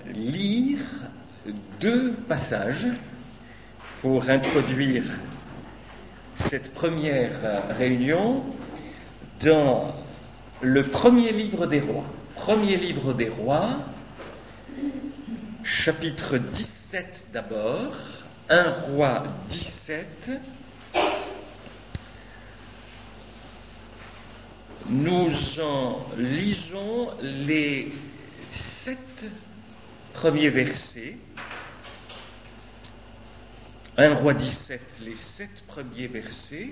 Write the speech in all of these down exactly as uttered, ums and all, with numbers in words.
lire deux passages pour introduire cette première réunion dans le premier livre des rois. Premier livre des rois, chapitre dix-sept d'abord, un roi dix-sept. Nous en lisons les sept premiers versets. un roi dix-sept, les sept premiers versets.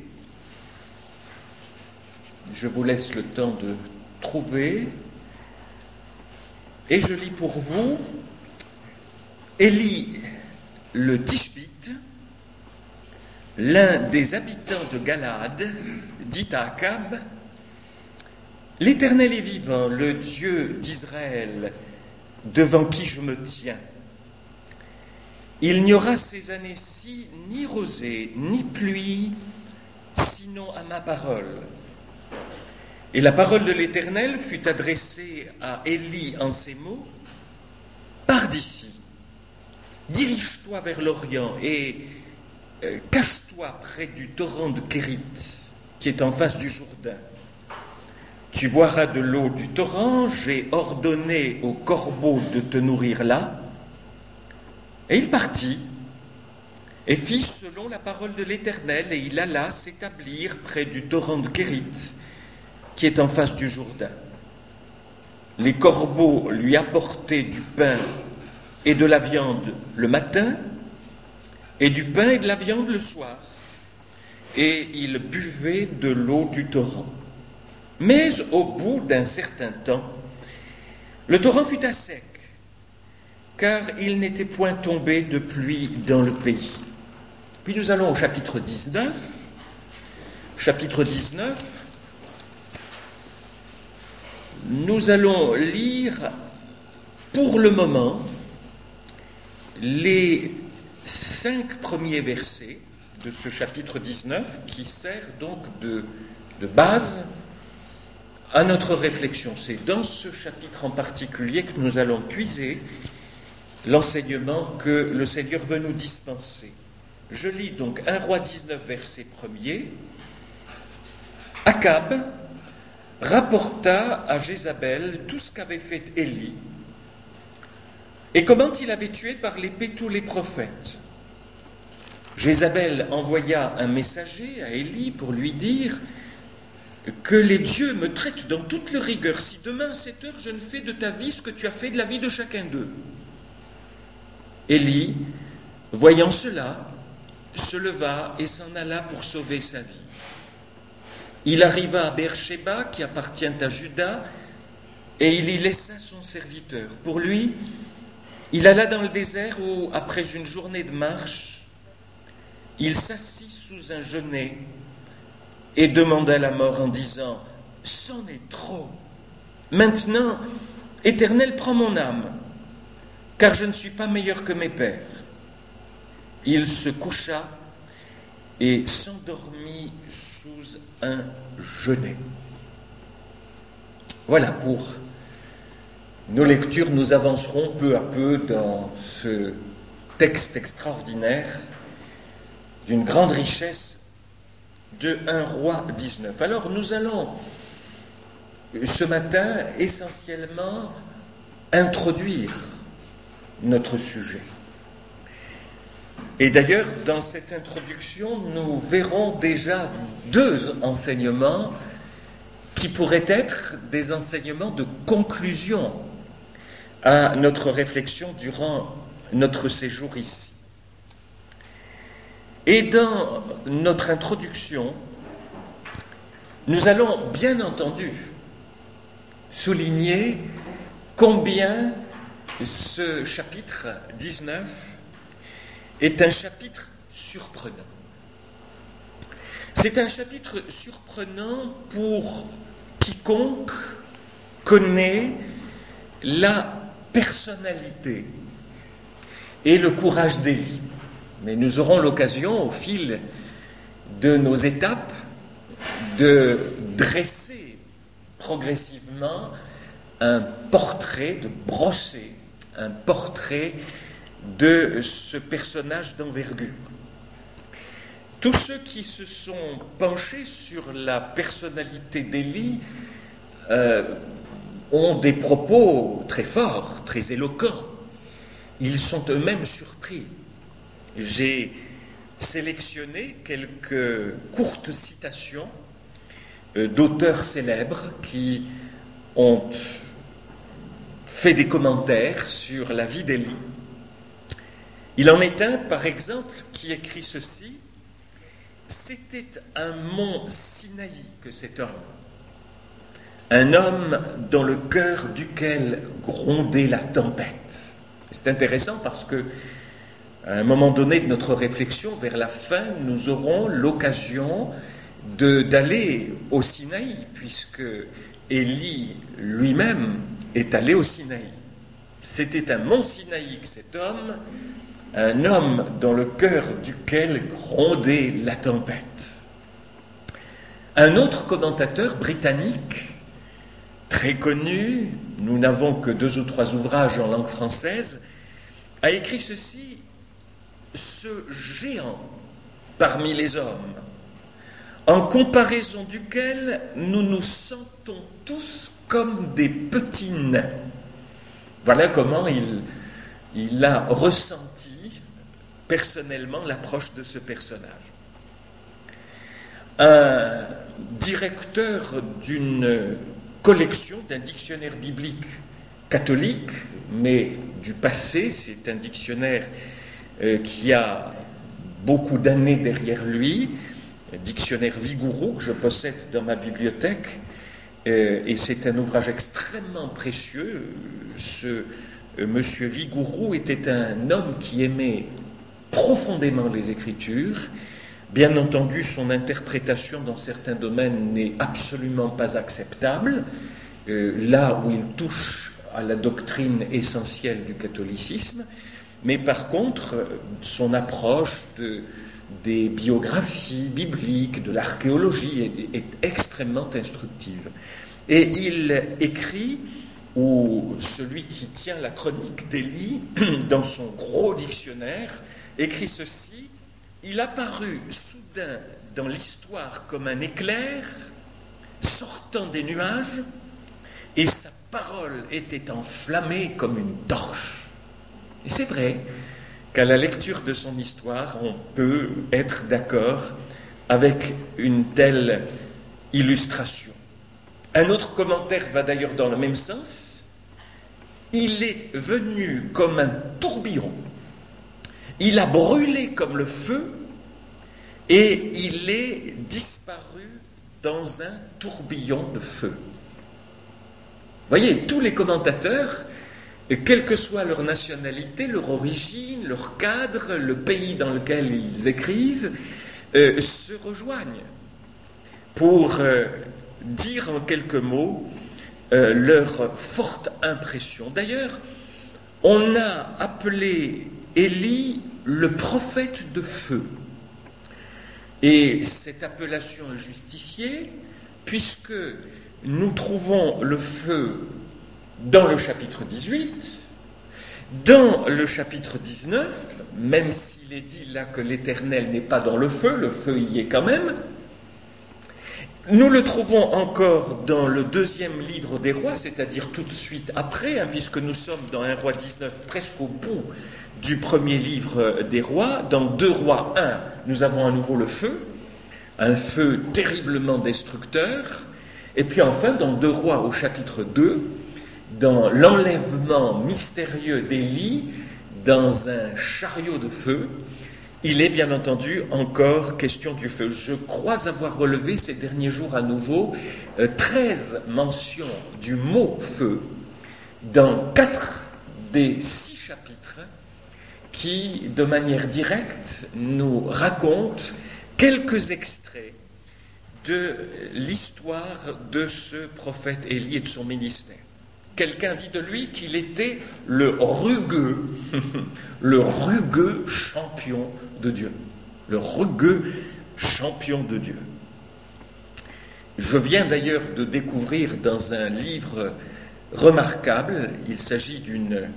Je vous laisse le temps de trouver. Et je lis pour vous. Élie le Tishbite, l'un des habitants de Galaad, dit à Akab: L'Éternel est vivant, le Dieu d'Israël, devant qui je me tiens. Il n'y aura ces années-ci ni rosée, ni pluie, sinon à ma parole. Et la parole de l'Éternel fut adressée à Élie en ces mots: Pars d'ici, dirige-toi vers l'Orient et euh, cache-toi près du torrent de Kérit, qui est en face du Jourdain. Tu boiras de l'eau du torrent, j'ai ordonné aux corbeaux de te nourrir là. Et il partit, et fit selon la parole de l'Éternel, et il alla s'établir près du torrent de Kérit, qui est en face du Jourdain. Les corbeaux lui apportaient du pain et de la viande le matin, et du pain et de la viande le soir, et il buvait de l'eau du torrent. Mais au bout d'un certain temps, le torrent fut à sec, car il n'était point tombé de pluie dans le pays. Puis nous allons au chapitre dix-neuf. Chapitre dix-neuf, nous allons lire pour le moment les cinq premiers versets de ce chapitre dix-neuf, qui sert donc de, de base à notre réflexion. C'est dans ce chapitre en particulier que nous allons puiser l'enseignement que le Seigneur veut nous dispenser. Je lis donc un roi dix-neuf, verset premier. Akab rapporta à Jézabel tout ce qu'avait fait Élie et comment il avait tué par l'épée tous les prophètes. Jézabel envoya un messager à Élie pour lui dire que les dieux me traitent dans toute leur rigueur si demain à cette heure je ne fais de ta vie ce que tu as fait de la vie de chacun d'eux. Élie, voyant cela, se leva et s'en alla pour sauver sa vie. Il arriva à Beersheba, qui appartient à Juda, et il y laissa son serviteur. Pour lui, il alla dans le désert où, après une journée de marche, il s'assit sous un genêt et demanda la mort en disant: « C'en est trop. Maintenant, Éternel, prends mon âme, car je ne suis pas meilleur que mes pères. » Il se coucha et s'endormit sous un genêt. Voilà pour nos lectures. Nous avancerons peu à peu dans ce texte extraordinaire d'une grande richesse de un roi dix-neuf. Alors nous allons ce matin essentiellement introduire notre sujet. Et d'ailleurs, dans cette introduction, nous verrons déjà deux enseignements qui pourraient être des enseignements de conclusion à notre réflexion durant notre séjour ici. Et dans notre introduction, nous allons bien entendu souligner combien ce chapitre dix-neuf est un chapitre surprenant. C'est un chapitre surprenant pour quiconque connaît la personnalité et le courage d'Élie. Mais nous aurons l'occasion, au fil de nos étapes, de dresser progressivement un portrait, de brosser un portrait de ce personnage d'envergure. Tous ceux qui se sont penchés sur la personnalité d'Élie euh, ont des propos très forts, très éloquents. Ils sont eux-mêmes surpris. J'ai sélectionné quelques courtes citations euh, d'auteurs célèbres qui ont fait des commentaires sur la vie d'Élie. Il en est un, par exemple, qui écrit ceci: « C'était un mont Sinaï que cet homme, un homme dans le cœur duquel grondait la tempête. » C'est intéressant parce que, à un moment donné de notre réflexion, vers la fin, nous aurons l'occasion de, d'aller au Sinaï, puisque Élie lui-même est allé au Sinaï. C'était un mont Sinaï que cet homme, un homme dans le cœur duquel grondait la tempête. Un autre commentateur britannique, très connu, nous n'avons que deux ou trois ouvrages en langue française, a écrit ceci: « Ce géant parmi les hommes, en comparaison duquel nous nous sentons tous comme des petits nains. » Voilà comment il, il a ressenti personnellement l'approche de ce personnage. Un directeur d'une collection, d'un dictionnaire biblique catholique, mais du passé, c'est un dictionnaire euh, qui a beaucoup d'années derrière lui, un dictionnaire Vigouroux que je possède dans ma bibliothèque, euh, et c'est un ouvrage extrêmement précieux. Ce euh, monsieur Vigouroux était un homme qui aimait profondément les Écritures. Bien entendu, son interprétation dans certains domaines n'est absolument pas acceptable, euh, là où il touche à la doctrine essentielle du catholicisme, mais par contre, son approche de, des biographies bibliques, de l'archéologie est, est extrêmement instructive. Et il écrit, ou celui qui tient la chronique d'Élie, dans son gros dictionnaire, écrit ceci: « Il apparut soudain dans l'histoire comme un éclair sortant des nuages, et sa parole était enflammée comme une torche. » Et c'est vrai qu'à la lecture de son histoire, on peut être d'accord avec une telle illustration. Un autre commentaire va d'ailleurs dans le même sens. « Il est venu comme un tourbillon. Il a brûlé comme le feu et il est disparu dans un tourbillon de feu. » Voyez, tous les commentateurs, quelle que soit leur nationalité, leur origine, leur cadre, le pays dans lequel ils écrivent, euh, se rejoignent pour euh, dire en quelques mots euh, leur forte impression. D'ailleurs, on a appelé Élie le prophète de feu. Et cette appellation est justifiée puisque nous trouvons le feu dans le chapitre dix-huit, dans le chapitre dix-neuf, même s'il est dit là que l'Éternel n'est pas dans le feu, le feu y est quand même. Nous le trouvons encore dans le deuxième livre des rois, c'est-à-dire tout de suite après, hein, puisque nous sommes dans un roi dix-neuf, presque au bout du premier livre des rois. Dans deux rois un, nous avons à nouveau le feu, un feu terriblement destructeur. Et puis enfin, dans deux rois au chapitre deux, dans l'enlèvement mystérieux d'Élie dans un chariot de feu, il est bien entendu encore question du feu. Je crois avoir relevé ces derniers jours à nouveau euh, treize mentions du mot feu dans quatre des six chapitres qui, de manière directe, nous racontent quelques extraits de l'histoire de ce prophète Élie et de son ministère. Quelqu'un dit de lui qu'il était le rugueux, le rugueux champion de Dieu. Le rugueux champion de Dieu. Je viens d'ailleurs de découvrir dans un livre remarquable, il s'agit d'une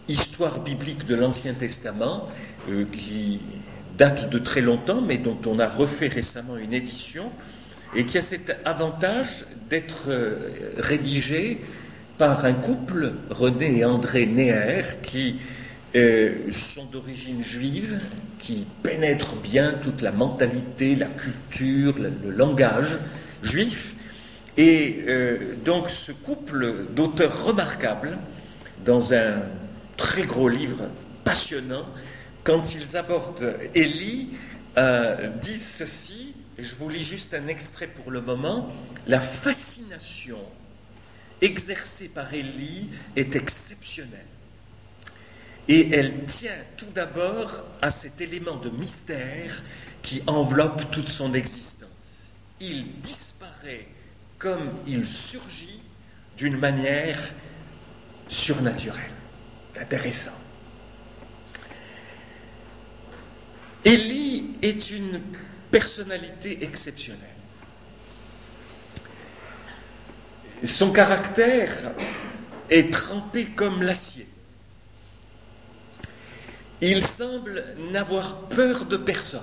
histoire biblique de l'Ancien Testament euh, qui date de très longtemps, mais dont on a refait récemment une édition, et qui a cet avantage d'être euh, rédigé par un couple, René et André Neher, qui euh, sont d'origine juive, qui pénètrent bien toute la mentalité, la culture, le, le langage juif. Et euh, donc ce couple d'auteurs remarquables, dans un très gros livre passionnant, quand ils abordent Élie, euh, disent ceci, et je vous lis juste un extrait pour le moment: la fascination exercée par Élie est exceptionnelle. Et elle tient tout d'abord à cet élément de mystère qui enveloppe toute son existence. Il disparaît comme il surgit d'une manière surnaturelle. C'est intéressant. Élie est une personnalité exceptionnelle. Son caractère est trempé comme l'acier. Il semble n'avoir peur de personne.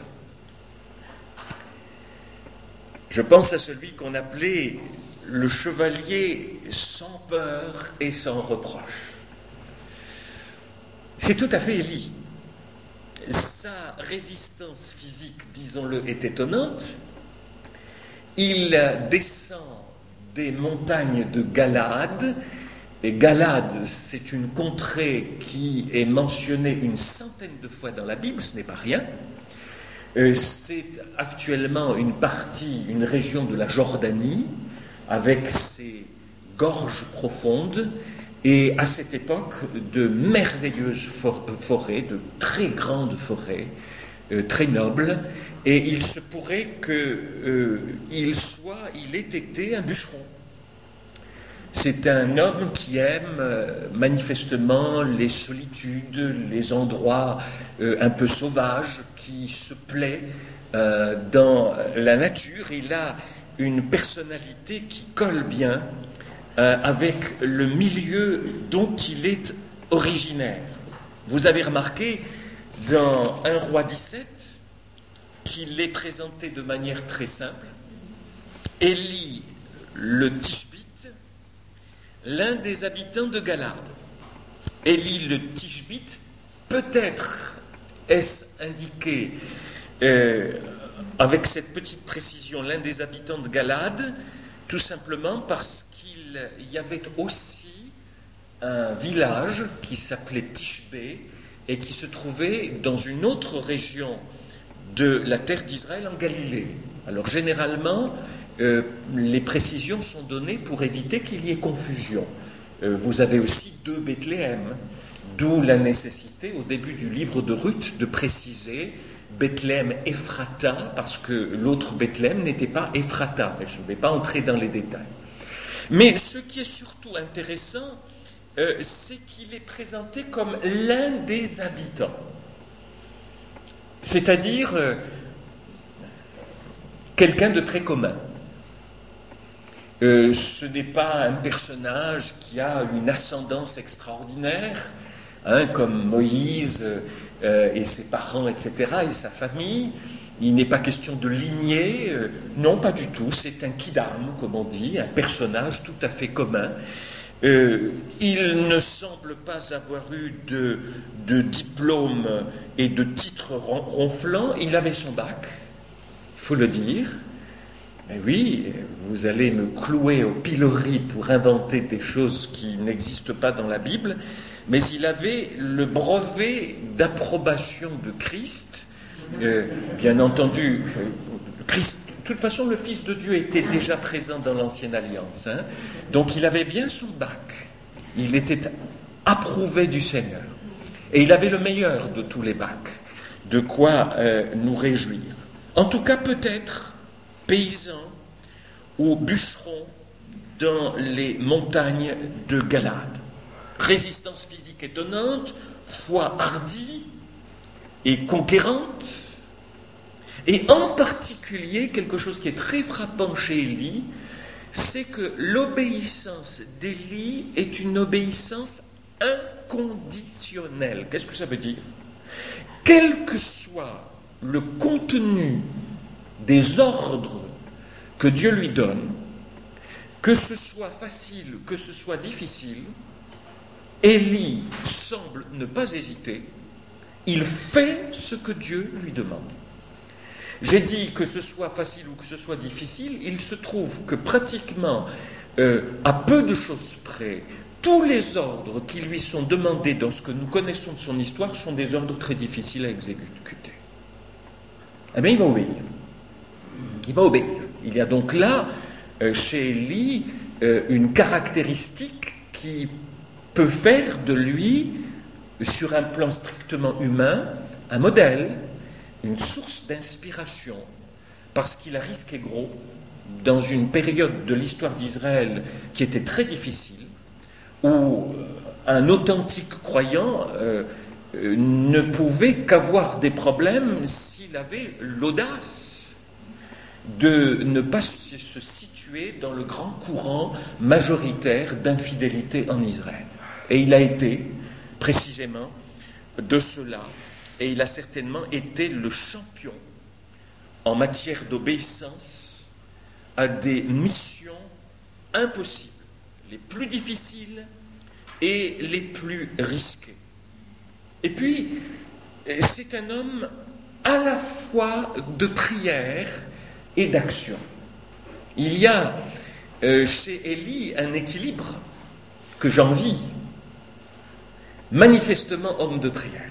Je pense à celui qu'on appelait le chevalier sans peur et sans reproche. C'est tout à fait Élie. Sa résistance physique, disons-le, est étonnante. Il descend des montagnes de Galaad. Et Galaad, c'est une contrée qui est mentionnée une centaine de fois dans la Bible, ce n'est pas rien. Euh, c'est actuellement une partie, une région de la Jordanie, avec ses gorges profondes, et à cette époque, de merveilleuses for- forêts, de très grandes forêts, euh, très nobles, et il se pourrait qu'il euh, soit, il ait été un bûcheron. C'est un homme qui aime euh, manifestement les solitudes, les endroits euh, un peu sauvages, qui se plaît euh, dans la nature. Il a une personnalité qui colle bien euh, avec le milieu dont il est originaire. Vous avez remarqué dans un roi dix-sept qu'il est présenté de manière très simple. Élie le Tishbite, l'un des habitants de Galaad. Élie le Tishbite, peut-être est-ce indiqué euh, avec cette petite précision, l'un des habitants de Galaad, tout simplement parce qu'il y avait aussi un village qui s'appelait Tishbé et qui se trouvait dans une autre région de la terre d'Israël en Galilée. Alors généralement, euh, les précisions sont données pour éviter qu'il y ait confusion. Euh, vous avez aussi deux Bethléem, d'où la nécessité au début du livre de Ruth de préciser Bethléem Ephrata, parce que l'autre Bethléem n'était pas Ephrata, mais je ne vais pas entrer dans les détails. Mais ce qui est surtout intéressant, euh, c'est qu'il est présenté comme l'un des habitants. C'est-à-dire euh, quelqu'un de très commun. Euh, ce n'est pas un personnage qui a une ascendance extraordinaire, hein, comme Moïse euh, et ses parents, et cetera, et sa famille. Il n'est pas question de lignée, euh, non, pas du tout. C'est un kidam, comme on dit, un personnage tout à fait commun. Euh, il ne semble pas avoir eu de, de diplôme et de titre ronflant. Il avait son bac, il faut le dire. Mais oui, vous allez me clouer au pilori pour inventer des choses qui n'existent pas dans la Bible, mais il avait le brevet d'approbation de Christ. Euh, bien entendu, Christ, de toute façon, le Fils de Dieu était déjà présent dans l'Ancienne Alliance, hein, donc il avait bien son bac. Il était approuvé du Seigneur. Et il avait le meilleur de tous les bacs. De quoi euh, nous réjouir. En tout cas, peut-être paysan ou bûcheron dans les montagnes de Galaad. Résistance physique étonnante, foi hardie et conquérante, et en particulier, quelque chose qui est très frappant chez Élie, c'est que l'obéissance d'Élie est une obéissance inconditionelle. inconditionnel. Qu'est-ce que ça veut dire? Quel que soit le contenu des ordres que Dieu lui donne, que ce soit facile, que ce soit difficile, Élie semble ne pas hésiter, il fait ce que Dieu lui demande. J'ai dit que ce soit facile ou que ce soit difficile, il se trouve que pratiquement, euh, à peu de choses près, tous les ordres qui lui sont demandés dans ce que nous connaissons de son histoire sont des ordres très difficiles à exécuter. Eh bien, il va obéir. Il va obéir. Il y a donc là, euh, chez Élie, euh, une caractéristique qui peut faire de lui, sur un plan strictement humain, un modèle, une source d'inspiration, parce qu'il a risqué gros dans une période de l'histoire d'Israël qui était très difficile, où un authentique croyant euh, euh, ne pouvait qu'avoir des problèmes s'il avait l'audace de ne pas se situer dans le grand courant majoritaire d'infidélité en Israël. Et il a été précisément de cela, et il a certainement été le champion en matière d'obéissance à des missions impossibles, les plus difficiles et les plus risquées. Et puis, c'est un homme à la fois de prière et d'action. Il y a euh, chez Élie un équilibre que j'envie. Manifestement homme de prière.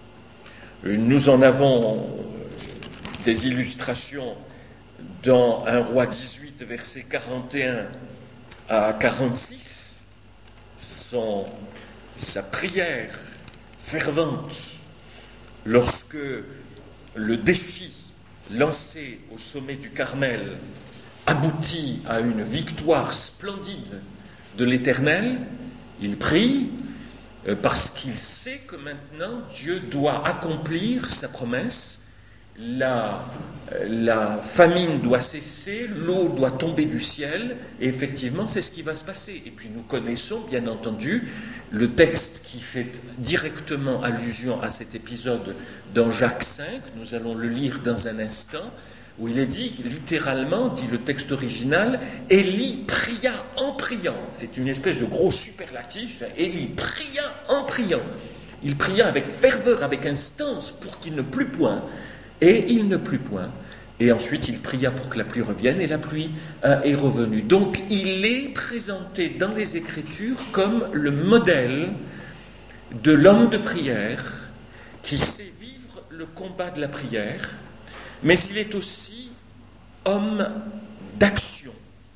Nous en avons des illustrations dans un roi dix-huit, versets quarante et un à quarante-six. Son, sa prière fervente lorsque le défi lancé au sommet du Carmel aboutit à une victoire splendide de l'Éternel. Il prie parce qu'il sait que maintenant Dieu doit accomplir sa promesse, la, la famine doit cesser, l'eau doit tomber du ciel, et effectivement c'est ce qui va se passer. Et puis nous connaissons bien entendu le texte qui fait directement allusion à cet épisode dans Jacques cinq, nous allons le lire dans un instant, où il est dit, littéralement, dit le texte original, Élie pria en priant. C'est une espèce de gros superlatif. Élie pria en priant. Il pria avec ferveur, avec instance, pour qu'il ne plût point. Et il ne plut point. Et ensuite, il pria pour que la pluie revienne, et la pluie euh, est revenue. Donc, il est présenté dans les Écritures comme le modèle de l'homme de prière qui sait vivre le combat de la prière, mais il est aussi homme d'action,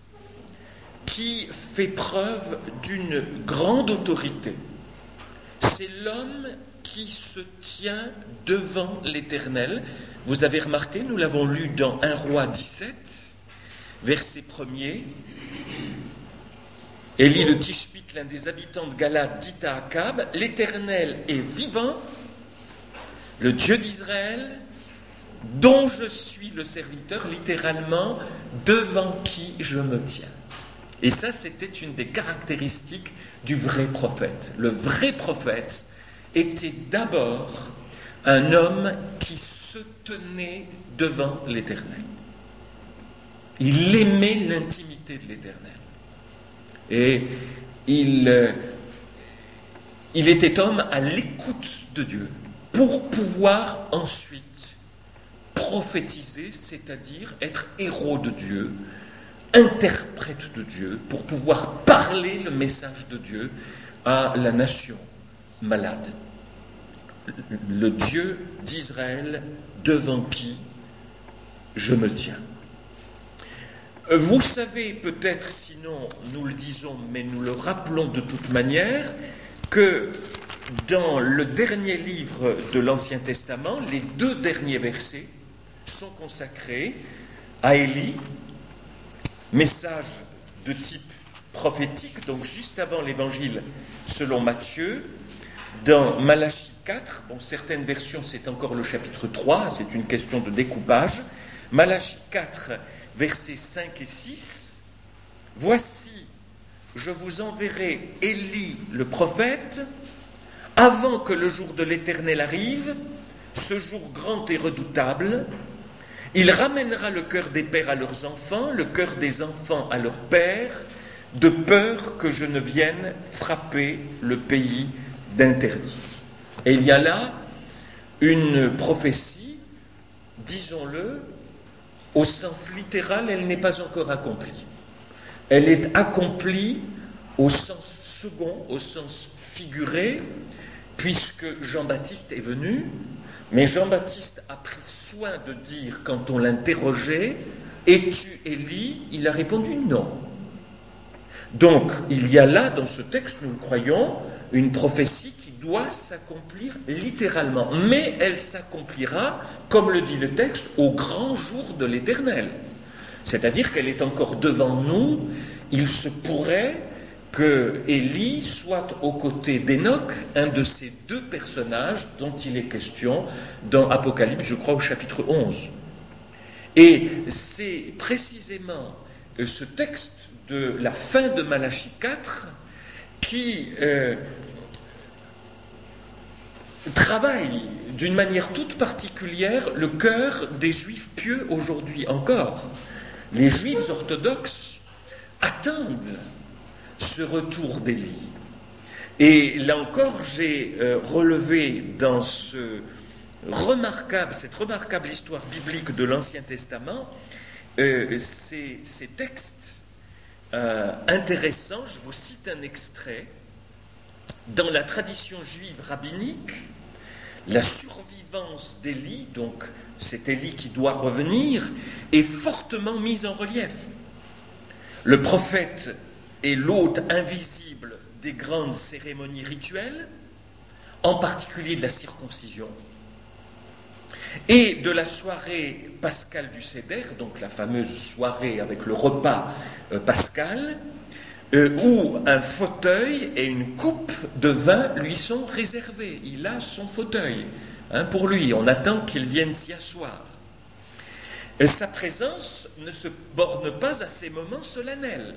qui fait preuve d'une grande autorité. C'est l'homme qui se tient devant l'Éternel. Vous avez remarqué, nous l'avons lu dans un roi dix-sept, verset premier. Élie le Tishbite, l'un des habitants de Galade, dit à Akab, « L'Éternel est vivant, le Dieu d'Israël, dont je suis le serviteur, littéralement, devant qui je me tiens. » Et ça, c'était une des caractéristiques du vrai prophète. Le vrai prophète était d'abord un homme qui se tenait devant l'Éternel. Il aimait l'intimité de l'Éternel. Et il, euh, il était homme à l'écoute de Dieu pour pouvoir ensuite prophétiser, c'est-à-dire être héros de Dieu, interprète de Dieu, pour pouvoir parler le message de Dieu à la nation malade. Le Dieu d'Israël devant qui je me tiens. Vous savez peut-être, sinon nous le disons, mais nous le rappelons de toute manière, que dans le dernier livre de l'Ancien Testament, les deux derniers versets sont consacrés à Élie, message de type prophétique, donc juste avant l'évangile selon Matthieu, dans Malachie quatre, bon, certaines versions c'est encore le chapitre trois, c'est une question de découpage, Malachie quatre, versets cinq et six, « Voici, je vous enverrai Élie le prophète avant que le jour de l'Éternel arrive, ce jour grand et redoutable, il ramènera le cœur des pères à leurs enfants, le cœur des enfants à leurs pères, de peur que je ne vienne frapper le pays d'interdit. Et il y a là une prophétie, disons-le, au sens littéral, elle n'est pas encore accomplie. Elle est accomplie au sens second, au sens figuré, puisque Jean-Baptiste est venu, mais Jean-Baptiste a pris soin de dire, quand on l'interrogeait, « Es-tu Élie ?» Il a répondu « Non ». Donc, il y a là, dans ce texte, nous le croyons, une prophétie qui doit s'accomplir littéralement. Mais elle s'accomplira, comme le dit le texte, au grand jour de l'Éternel. C'est-à-dire qu'elle est encore devant nous. Il se pourrait que Élie soit aux côtés d'Enoch, un de ces deux personnages dont il est question dans Apocalypse, je crois, au chapitre onze. Et c'est précisément ce texte de la fin de Malachie quatre qui euh, travaille d'une manière toute particulière le cœur des Juifs pieux aujourd'hui encore. Les Juifs orthodoxes attendent ce retour d'Élie. Et là encore, j'ai euh, relevé dans ce remarquable, cette remarquable histoire biblique de l'Ancien Testament euh, ces, ces textes Euh, intéressant, je vous cite un extrait. Dans la tradition juive rabbinique, la survivance d'Élie, donc c'est Élie qui doit revenir, est fortement mise en relief. Le prophète est l'hôte invisible des grandes cérémonies rituelles, en particulier de la circoncision, et de la soirée pascale du Seder, donc la fameuse soirée avec le repas euh, pascal, euh, où un fauteuil et une coupe de vin lui sont réservés. Il a son fauteuil hein, pour lui, on attend qu'il vienne s'y asseoir. Et sa présence ne se borne pas à ces moments solennels.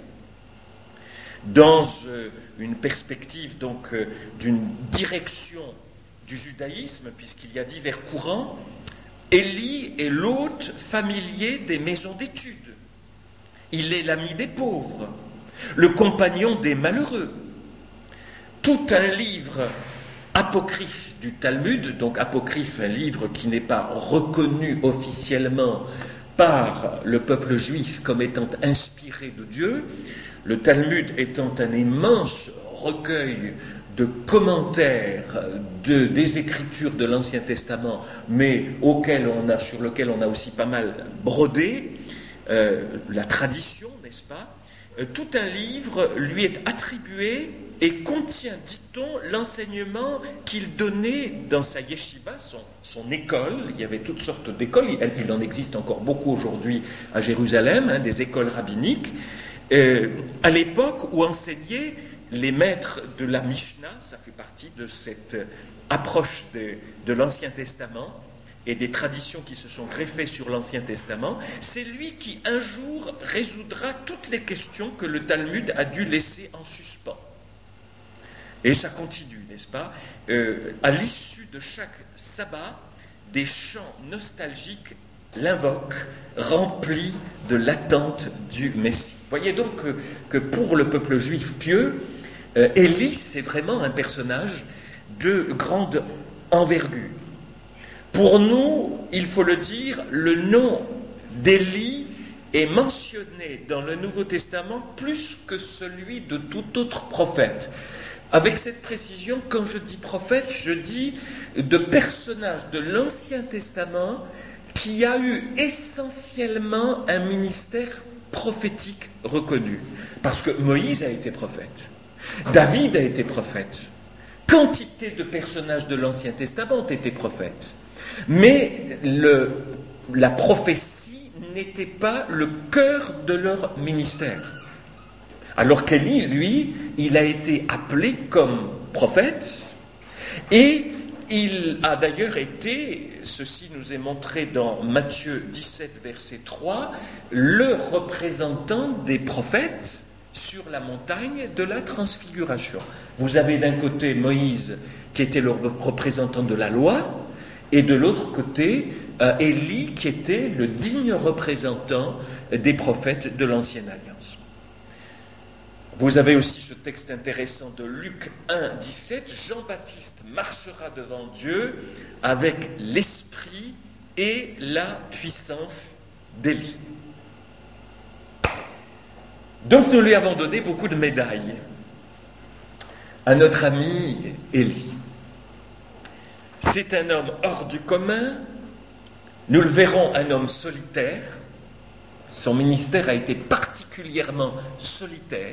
Dans euh, une perspective donc euh, d'une direction du judaïsme, puisqu'il y a divers courants, Élie est l'hôte familier des maisons d'études. Il est l'ami des pauvres, le compagnon des malheureux. Tout un livre apocryphe du Talmud, donc apocryphe, un livre qui n'est pas reconnu officiellement par le peuple juif comme étant inspiré de Dieu, le Talmud étant un immense recueil de commentaires de, des Écritures de l'Ancien Testament, mais auquel on a, sur lequel on a aussi pas mal brodé, euh, la tradition, n'est-ce pas ? euh, Tout un livre lui est attribué et contient, dit-on, l'enseignement qu'il donnait dans sa yeshiva, son, son école. Il y avait toutes sortes d'écoles, il, il en existe encore beaucoup aujourd'hui à Jérusalem, hein, des écoles rabbiniques, euh, à l'époque où enseignaient les maîtres de la Mishnah. Ça fait partie de cette approche de, de l'Ancien Testament et des traditions qui se sont greffées sur l'Ancien Testament. C'est lui qui, un jour, résoudra toutes les questions que le Talmud a dû laisser en suspens. Et ça continue, n'est-ce pas ? euh, À l'issue de chaque sabbat, des chants nostalgiques l'invoquent, remplis de l'attente du Messie. Voyez donc que, que pour le peuple juif pieux, euh, Élie, c'est vraiment un personnage de grande envergure. Pour nous, il faut le dire, le nom d'Élie est mentionné dans le Nouveau Testament plus que celui de tout autre prophète. Avec cette précision, quand je dis prophète, je dis de personnage de l'Ancien Testament qui a eu essentiellement un ministère prophétique reconnu. Parce que Moïse a été prophète, David a été prophète, quantité de personnages de l'Ancien Testament ont été prophètes. Mais le, la prophétie n'était pas le cœur de leur ministère. Alors qu'Élie, lui, il a été appelé comme prophète, et il a d'ailleurs été, ceci nous est montré dans Matthieu dix-sept, verset trois, le représentant des prophètes sur la montagne de la transfiguration. Vous avez d'un côté Moïse, qui était le représentant de la loi, et de l'autre côté, euh, Élie, qui était le digne représentant des prophètes de l'Ancienne Alliance. Vous avez aussi ce texte intéressant de Luc un, dix-sept. Jean-Baptiste marchera devant Dieu avec l'esprit et la puissance d'Élie. Donc nous lui avons donné beaucoup de médailles à notre ami Élie. C'est un homme hors du commun, nous le verrons, un homme solitaire. Son ministère a été particulièrement solitaire.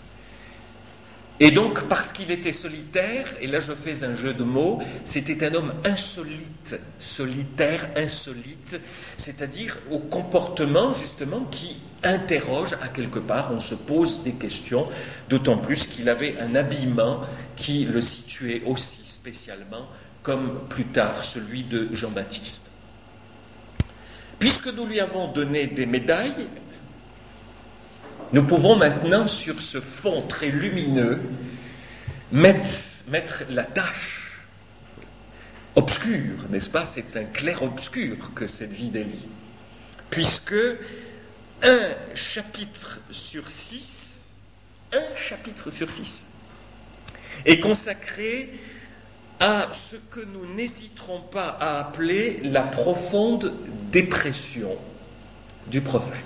Et donc, parce qu'il était solitaire, et là je fais un jeu de mots, c'était un homme insolite, solitaire, insolite, c'est-à-dire au comportement justement qui interroge à quelque part, on se pose des questions, d'autant plus qu'il avait un habillement qui le situait aussi spécialement, comme plus tard celui de Jean-Baptiste. Puisque nous lui avons donné des médailles, nous pouvons maintenant, sur ce fond très lumineux, mettre, mettre la tâche obscure, n'est-ce pas? C'est un clair-obscur que cette vie d'Élie. Puisque un chapitre sur six, un chapitre sur six, est consacré à ce que nous n'hésiterons pas à appeler la profonde dépression du prophète.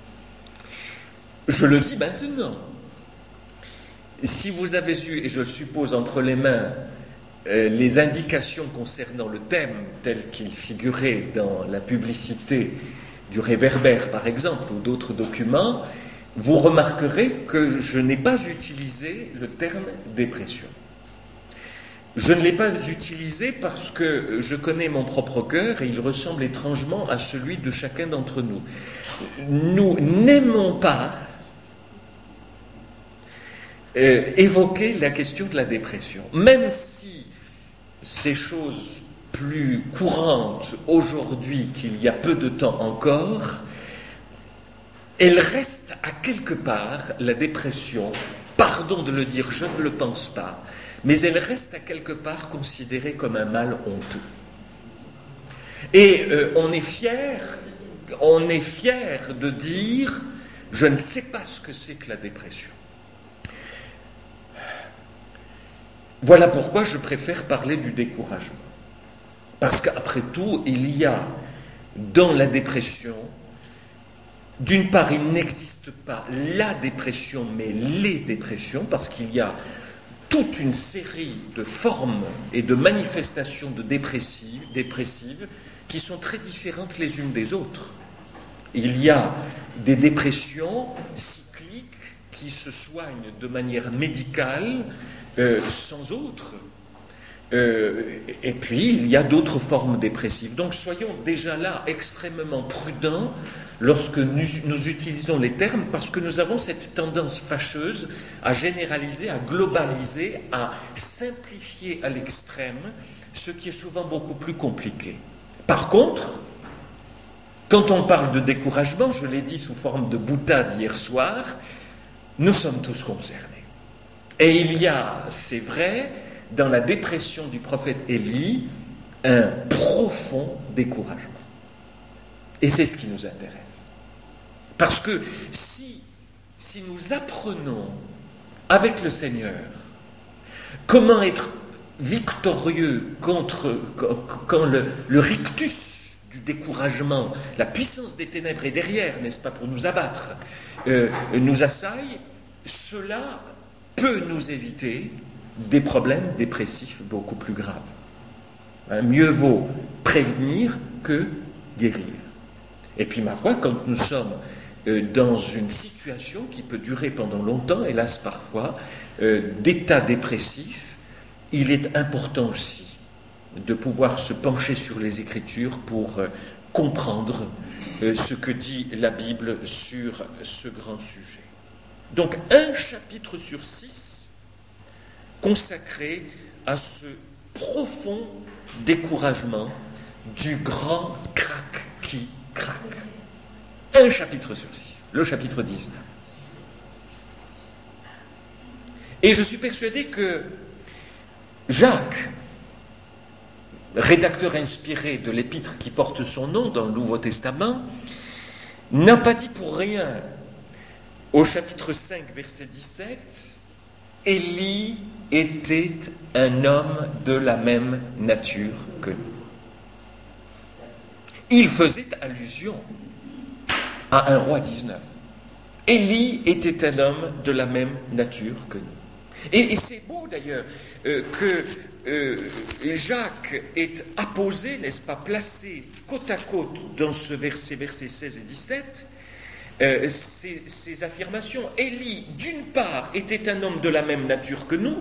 Je le dis maintenant. Si vous avez eu, et je suppose entre les mains, euh, les indications concernant le thème tel qu'il figurait dans la publicité du Réverbère, par exemple, ou d'autres documents, vous remarquerez que je n'ai pas utilisé le terme dépression. Je ne l'ai pas utilisé parce que je connais mon propre cœur et il ressemble étrangement à celui de chacun d'entre nous. Nous n'aimons pas Euh, évoquer la question de la dépression. Même si ces choses plus courantes aujourd'hui qu'il y a peu de temps encore, elle reste à quelque part, la dépression, pardon de le dire, je ne le pense pas, mais elle reste à quelque part considérée comme un mal honteux. Et euh, on est fier, on est fier de dire, je ne sais pas ce que c'est que la dépression. Voilà pourquoi je préfère parler du découragement. Parce qu'après tout, il y a dans la dépression, d'une part, il n'existe pas la dépression, mais les dépressions, parce qu'il y a toute une série de formes et de manifestations de dépressives, dépressives qui sont très différentes les unes des autres. Il y a des dépressions cycliques qui se soignent de manière médicale, Euh, sans autre. Euh, et puis, il y a d'autres formes dépressives. Donc, soyons déjà là extrêmement prudents lorsque nous, nous utilisons les termes, parce que nous avons cette tendance fâcheuse à généraliser, à globaliser, à simplifier à l'extrême ce qui est souvent beaucoup plus compliqué. Par contre, quand on parle de découragement, je l'ai dit sous forme de boutade hier soir, nous sommes tous concernés. Et il y a, c'est vrai, dans la dépression du prophète Élie, un profond découragement. Et c'est ce qui nous intéresse. Parce que si, si nous apprenons avec le Seigneur comment être victorieux contre quand le, le rictus du découragement, la puissance des ténèbres est derrière, n'est-ce pas, pour nous abattre, euh, nous assaille, cela peut nous éviter des problèmes dépressifs beaucoup plus graves. Hein, mieux vaut prévenir que guérir. Et puis, ma foi, quand nous sommes euh, dans une situation qui peut durer pendant longtemps, hélas parfois, euh, d'état dépressif, il est important aussi de pouvoir se pencher sur les Écritures pour euh, comprendre euh, ce que dit la Bible sur ce grand sujet. Donc, un chapitre sur six consacré à ce profond découragement du grand crack qui craque. Un chapitre sur six, le chapitre dix-neuf. Et je suis persuadé que Jacques, rédacteur inspiré de l'épître qui porte son nom dans le Nouveau Testament, n'a pas dit pour rien au chapitre cinq, verset dix-sept, « Élie était un homme de la même nature que nous ». Il faisait allusion à un roi dix-neuf. Élie était un homme de la même nature que nous. Et, et c'est beau d'ailleurs euh, que euh, Jacques ait apposé, n'est-ce pas, placé côte à côte dans ce verset, versets seize et dix-sept, euh, ces, ces affirmations. Élie, d'une part, était un homme de la même nature que nous.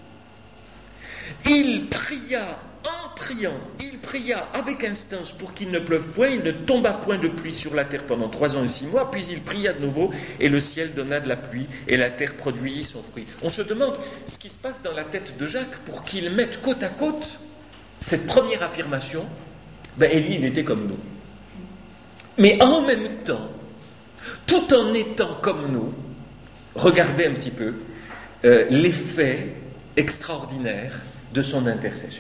Il pria, en priant, il pria avec instance pour qu'il ne pleuve point, il ne tomba point de pluie sur la terre pendant trois ans et six mois, puis il pria de nouveau, et le ciel donna de la pluie, et la terre produisit son fruit. On se demande ce qui se passe dans la tête de Jacques pour qu'il mette côte à côte cette première affirmation. Ben, Élie, il était comme nous. Mais en même temps, tout en étant comme nous, regardez un petit peu euh, l'effet extraordinaire de son intercession.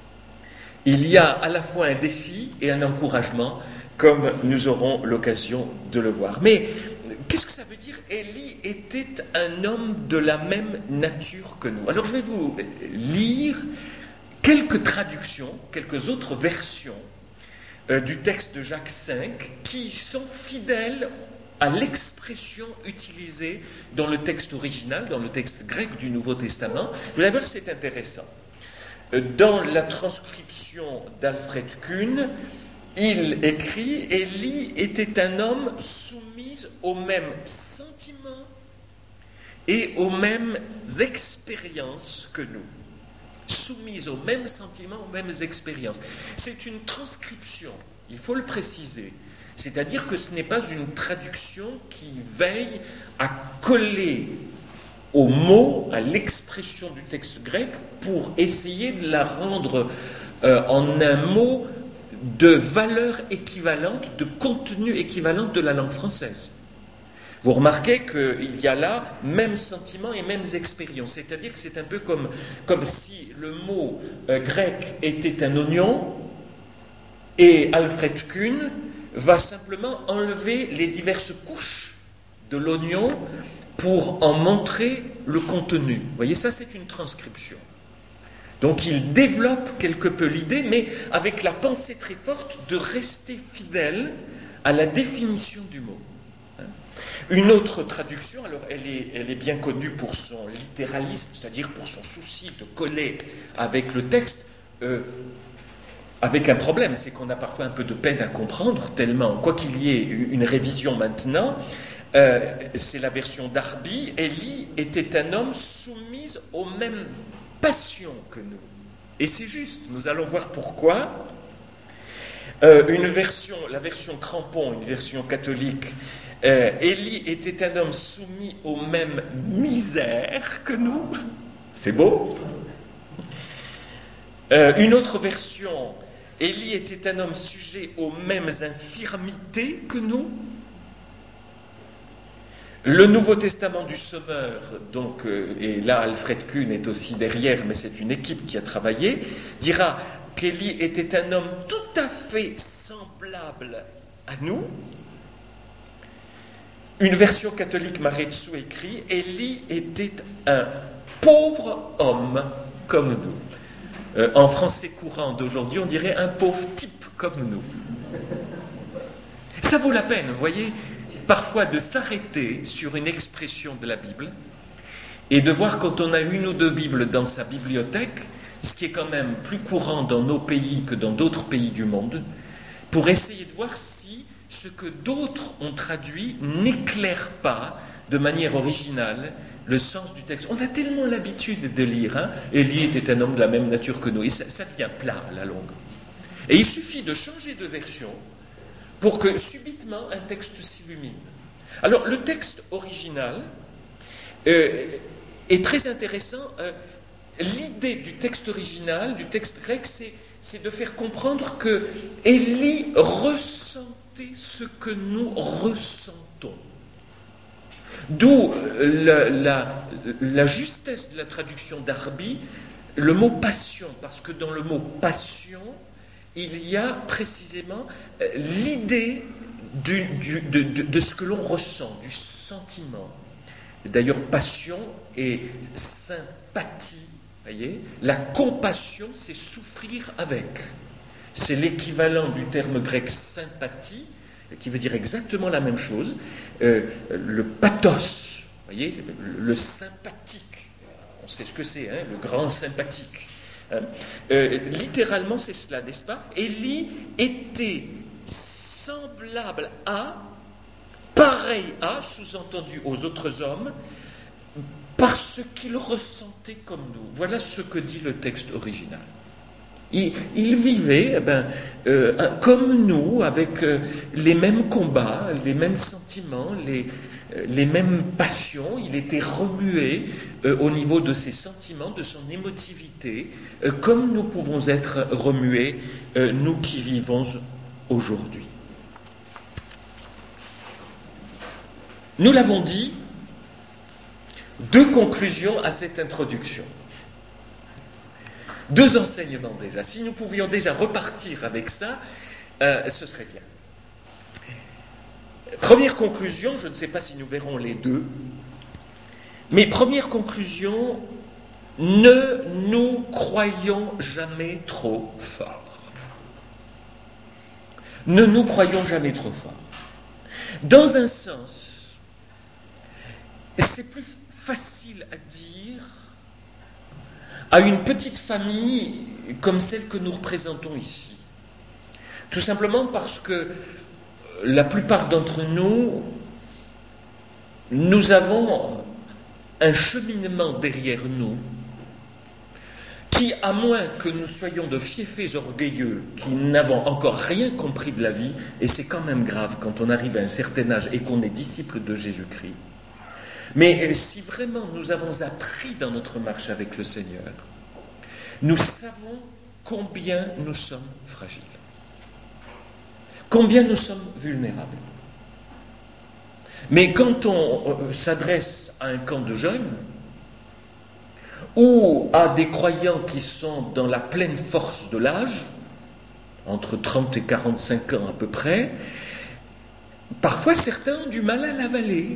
Il y a à la fois un défi et un encouragement, comme nous aurons l'occasion de le voir. Mais qu'est-ce que ça veut dire ? Élie était un homme de la même nature que nous. Alors je vais vous lire quelques traductions, quelques autres versions euh, du texte de Jacques cinq qui sont fidèles à l'expression utilisée dans le texte original, dans le texte grec du Nouveau Testament. Vous allez voir, c'est intéressant. Dans la transcription d'Alfred Kuhn, il écrit « Élie était un homme soumis aux mêmes sentiments et aux mêmes expériences que nous. » Soumis aux mêmes sentiments, aux mêmes expériences. C'est une transcription, il faut le préciser. C'est-à-dire que ce n'est pas une traduction qui veille à coller aux mots, à l'expression du texte grec, pour essayer de la rendre euh, en un mot de valeur équivalente, de contenu équivalent de la langue française. Vous remarquez qu'il y a là même sentiment et mêmes expériences. C'est-à-dire que c'est un peu comme, comme si le mot euh, grec était un oignon, et Alfred Kuhn va simplement enlever les diverses couches de l'oignon pour en montrer le contenu. Vous voyez, ça c'est une transcription. Donc il développe quelque peu l'idée, mais avec la pensée très forte de rester fidèle à la définition du mot. Une autre traduction, alors elle est, elle est bien connue pour son littéralisme, c'est-à-dire pour son souci de coller avec le texte, euh, avec un problème, c'est qu'on a parfois un peu de peine à comprendre, tellement, quoi qu'il y ait une révision maintenant, euh, c'est la version d'Arby, Élie était un homme soumis aux mêmes passions que nous. Et c'est juste, nous allons voir pourquoi. Euh, une version, la version Crampon, une version catholique, euh, Élie était un homme soumis aux mêmes misères que nous. C'est beau. Euh, une autre version, Élie était un homme sujet aux mêmes infirmités que nous. Le Nouveau Testament du Sommeur, donc, euh, et là Alfred Kuhn est aussi derrière, mais c'est une équipe qui a travaillé, dira qu'Élie était un homme tout à fait semblable à nous. Une version catholique, Maretsu écrit, Élie était un pauvre homme comme nous. Euh, en français courant d'aujourd'hui, on dirait un pauvre type comme nous. Ça vaut la peine, vous voyez, parfois de s'arrêter sur une expression de la Bible et de voir quand on a une ou deux Bibles dans sa bibliothèque, ce qui est quand même plus courant dans nos pays que dans d'autres pays du monde, pour essayer de voir si ce que d'autres ont traduit n'éclaire pas de manière originale le sens du texte. On a tellement l'habitude de lire, hein, Élie était un homme de la même nature que nous, et ça, ça devient plat à la longue. Et il suffit de changer de version pour que subitement un texte s'illumine. Alors le texte original euh, est très intéressant. Euh, l'idée du texte original, du texte grec, c'est, c'est de faire comprendre que Élie ressentait ce que nous ressentons. D'où la, la, la justesse de la traduction d'Arby, le mot passion, parce que dans le mot passion, il y a précisément l'idée du, du, de, de, de ce que l'on ressent, du sentiment. D'ailleurs, passion et sympathie, voyez, la compassion, c'est souffrir avec. C'est l'équivalent du terme grec sympathie, qui veut dire exactement la même chose. Euh, le pathos, voyez, le, le sympathique. On sait ce que c'est, hein, le grand sympathique. Hein. Euh, littéralement, c'est cela, n'est-ce pas? Élie était semblable à, pareil à, sous-entendu aux autres hommes, parce qu'il ressentait comme nous. Voilà ce que dit le texte original. Il, il vivait eh ben, euh, comme nous, avec euh, les mêmes combats, les mêmes sentiments, les, euh, les mêmes passions. Il était remué euh, au niveau de ses sentiments, de son émotivité, euh, comme nous pouvons être remués, euh, nous qui vivons aujourd'hui. Nous l'avons dit, deux conclusions à cette introduction. Deux enseignements déjà. Si nous pouvions déjà repartir avec ça, euh, ce serait bien. Première conclusion, je ne sais pas si nous verrons les deux, mais première conclusion, ne nous croyons jamais trop fort. Ne nous croyons jamais trop fort. Dans un sens, c'est plus facile à dire à une petite famille comme celle que nous représentons ici. Tout simplement parce que la plupart d'entre nous, nous avons un cheminement derrière nous qui, à moins que nous soyons de fiefés orgueilleux qui n'avons encore rien compris de la vie, et c'est quand même grave quand on arrive à un certain âge et qu'on est disciple de Jésus-Christ, mais si vraiment nous avons appris dans notre marche avec le Seigneur, nous savons combien nous sommes fragiles, combien nous sommes vulnérables. Mais quand on s'adresse à un camp de jeunes, ou à des croyants qui sont dans la pleine force de l'âge, entre trente et quarante-cinq ans à peu près, parfois certains ont du mal à l'avaler.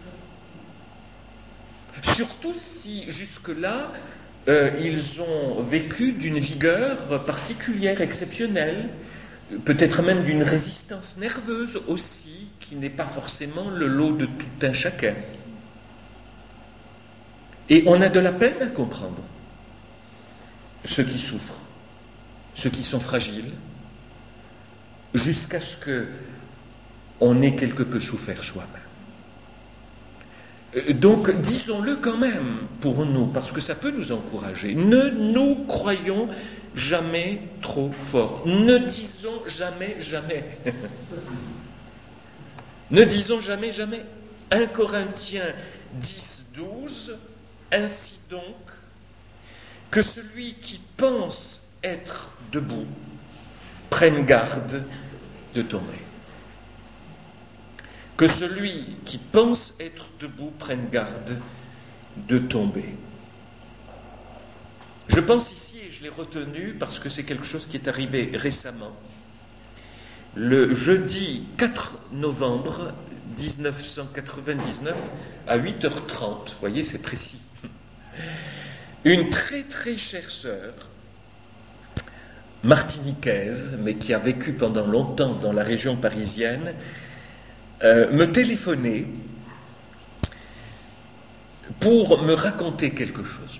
Surtout si jusque-là, euh, ils ont vécu d'une vigueur particulière, exceptionnelle, peut-être même d'une résistance nerveuse aussi, qui n'est pas forcément le lot de tout un chacun. Et on a de la peine à comprendre ceux qui souffrent, ceux qui sont fragiles, jusqu'à ce qu'on ait quelque peu souffert soi-même. Donc, disons-le quand même pour nous, parce que ça peut nous encourager. Ne nous croyons jamais trop fort. Ne disons jamais, jamais. Ne disons jamais, jamais. un Corinthiens dix, douze, ainsi donc, que celui qui pense être debout prenne garde de tomber. Que celui qui pense être debout prenne garde de tomber. Je pense ici, et je l'ai retenu parce que c'est quelque chose qui est arrivé récemment, le jeudi quatre novembre dix-neuf cent quatre-vingt-dix-neuf à huit heures trente, vous voyez, c'est précis, une très très chère sœur, martiniquaise, mais qui a vécu pendant longtemps dans la région parisienne, Euh, me téléphoner pour me raconter quelque chose.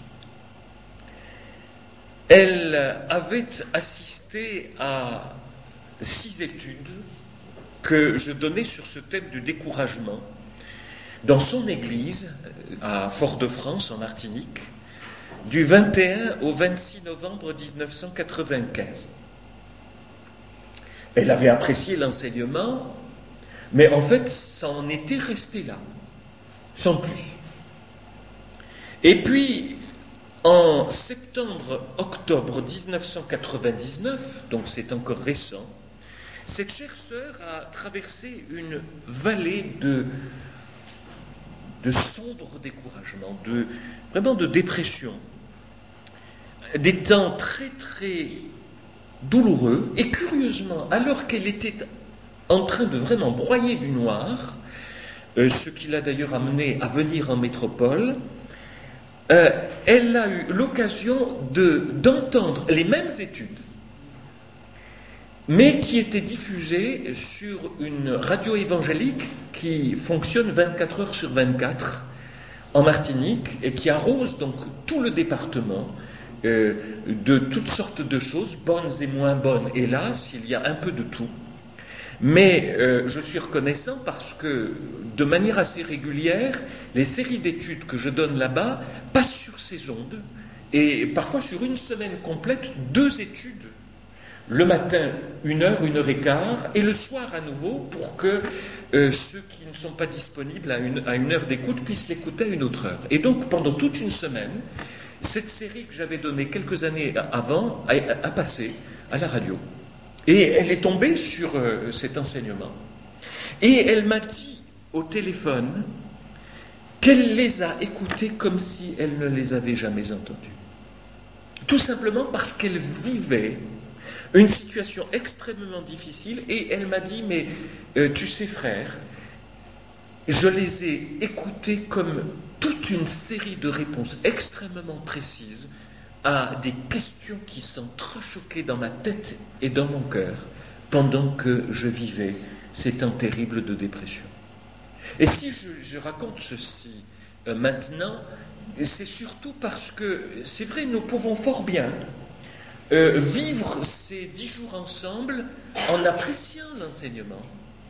Elle avait assisté à six études que je donnais sur ce thème du découragement dans son église à Fort-de-France en Martinique du vingt et un au vingt-six novembre dix-neuf cent quatre-vingt-quinze. Elle avait apprécié l'enseignement, mais en fait, ça en était resté là, sans plus. Et puis, en septembre-octobre dix-neuf cent quatre-vingt-dix-neuf, donc c'est encore récent, cette chère sœur a traversé une vallée de, de sombre découragement, de, vraiment de dépression, des temps très très douloureux, et curieusement, alors qu'elle était en train de vraiment broyer du noir, euh, ce qui l'a d'ailleurs amené à venir en métropole, euh, elle a eu l'occasion de, d'entendre les mêmes études, mais qui étaient diffusées sur une radio évangélique qui fonctionne vingt-quatre heures sur vingt-quatre en Martinique et qui arrose donc tout le département euh, de toutes sortes de choses, bonnes et moins bonnes. Hélas, il y a un peu de tout. Mais euh, je suis reconnaissant parce que, de manière assez régulière, les séries d'études que je donne là-bas passent sur ces ondes, et parfois sur une semaine complète, deux études. Le matin, une heure, une heure et quart, et le soir à nouveau, pour que euh, ceux qui ne sont pas disponibles à une, à une heure d'écoute puissent l'écouter à une autre heure. Et donc, pendant toute une semaine, cette série que j'avais donnée quelques années avant a, a passé à la radio. Et elle est tombée sur euh, cet enseignement. Et elle m'a dit au téléphone qu'elle les a écoutés comme si elle ne les avait jamais entendus. Tout simplement parce qu'elle vivait une situation extrêmement difficile, et elle m'a dit, mais euh, tu sais frère, je les ai écoutés comme toute une série de réponses extrêmement précises à des questions qui s'entrechoquaient dans ma tête et dans mon cœur pendant que je vivais ces temps terribles de dépression. Et si je, je raconte ceci euh, maintenant, c'est surtout parce que, c'est vrai, nous pouvons fort bien euh, vivre ces dix jours ensemble en appréciant l'enseignement,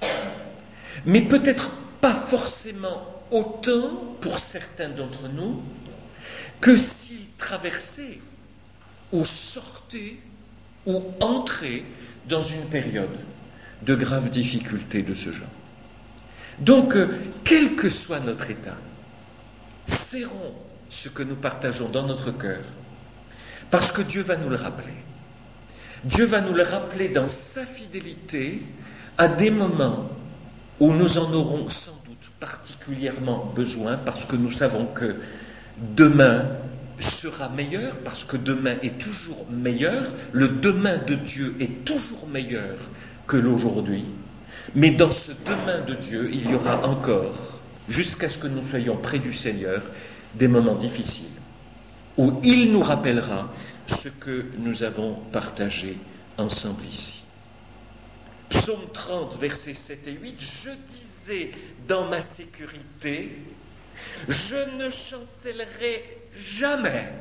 mais peut-être pas forcément autant pour certains d'entre nous que s'ils traversaient ou sortaient ou entraient dans une période de graves difficultés de ce genre. Donc, euh, quel que soit notre état, serrons ce que nous partageons dans notre cœur, parce que Dieu va nous le rappeler. Dieu va nous le rappeler dans sa fidélité à des moments où nous en aurons sans doute particulièrement besoin, parce que nous savons que demain sera meilleur, parce que demain est toujours meilleur, le demain de Dieu est toujours meilleur que l'aujourd'hui, mais dans ce demain de Dieu, il y aura encore, jusqu'à ce que nous soyons près du Seigneur, des moments difficiles, où il nous rappellera ce que nous avons partagé ensemble ici. Psaume trente, versets sept et huit, je disais dans ma sécurité, je ne chancellerai jamais.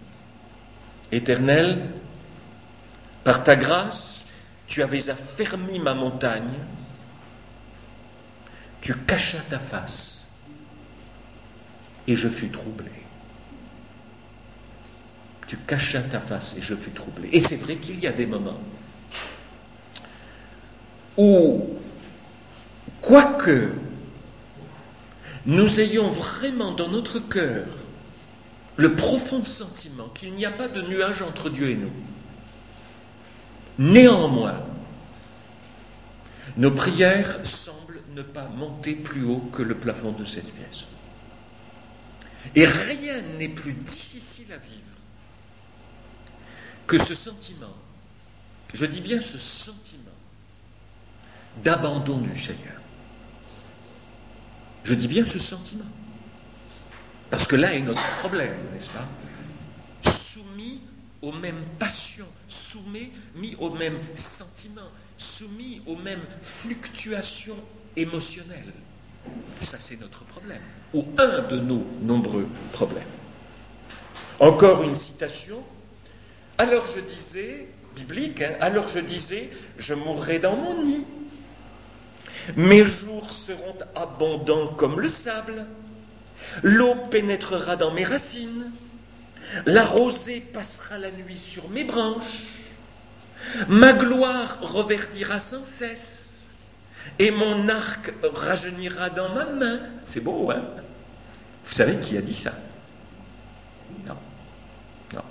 Éternel, par ta grâce, tu avais affermi ma montagne, tu cachas ta face, et je fus troublé. Tu cachas ta face, et je fus troublé. Et c'est vrai qu'il y a des moments où, quoique nous ayons vraiment dans notre cœur le profond sentiment qu'il n'y a pas de nuage entre Dieu et nous, néanmoins, nos prières semblent ne pas monter plus haut que le plafond de cette pièce. Et rien n'est plus difficile à vivre que ce sentiment, je dis bien ce sentiment, d'abandon du Seigneur. Je dis bien ce sentiment. Parce que là est notre problème, n'est-ce pas? Soumis aux mêmes passions, soumis mis aux mêmes sentiments, soumis aux mêmes fluctuations émotionnelles. Ça, c'est notre problème, ou un de nos nombreux problèmes. Encore une citation. Alors je disais, biblique, hein, alors je disais, je mourrai dans mon nid. Mes jours seront abondants comme le sable. L'eau pénétrera dans mes racines. La rosée passera la nuit sur mes branches. Ma gloire reverdira sans cesse. Et mon arc rajeunira dans ma main. C'est beau, hein? Vous savez qui a dit ça? Non. Non.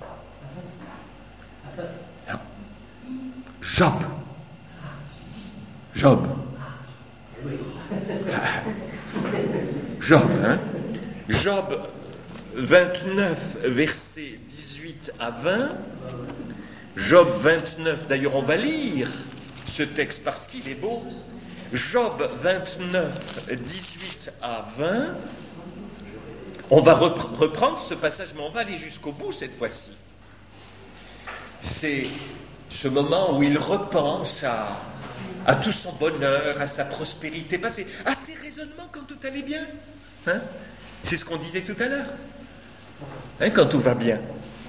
Non. Job. Job. Job, hein? Job vingt-neuf, versets dix-huit à vingt. Job vingt-neuf, d'ailleurs on va lire ce texte parce qu'il est beau. Job vingt-neuf, dix-huit à vingt. On va reprendre ce passage, mais on va aller jusqu'au bout cette fois-ci. C'est ce moment où il repense à, à tout son bonheur, à sa prospérité passée, à ses raisonnements quand tout allait bien. Hein? C'est ce qu'on disait tout à l'heure. Hein, quand tout va bien.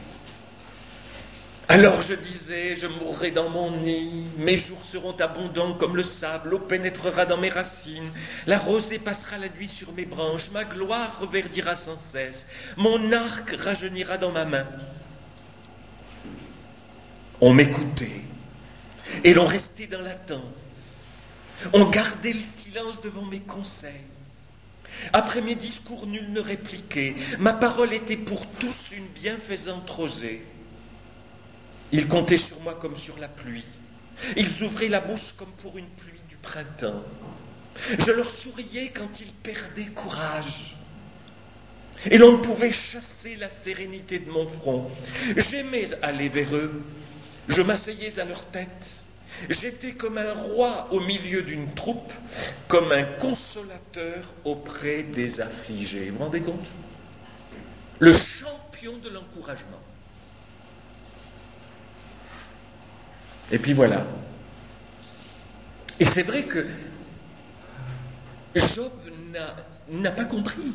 Alors je disais, je mourrai dans mon nid, mes jours seront abondants comme le sable, l'eau pénétrera dans mes racines, la rosée passera la nuit sur mes branches, ma gloire reverdira sans cesse, mon arc rajeunira dans ma main. On m'écoutait, et l'on restait dans l'attente. On gardait le silence devant mes conseils. Après mes discours, nul ne répliquait. Ma parole était pour tous une bienfaisante rosée. Ils comptaient sur moi comme sur la pluie. Ils ouvraient la bouche comme pour une pluie du printemps. Je leur souriais quand ils perdaient courage. Et l'on ne pouvait chasser la sérénité de mon front. J'aimais aller vers eux. Je m'asseyais à leur tête. J'étais comme un roi au milieu d'une troupe, comme un consolateur auprès des affligés. Vous vous rendez compte? Le champion de l'encouragement. Et puis voilà. Et c'est vrai que Job n'a, n'a pas compris.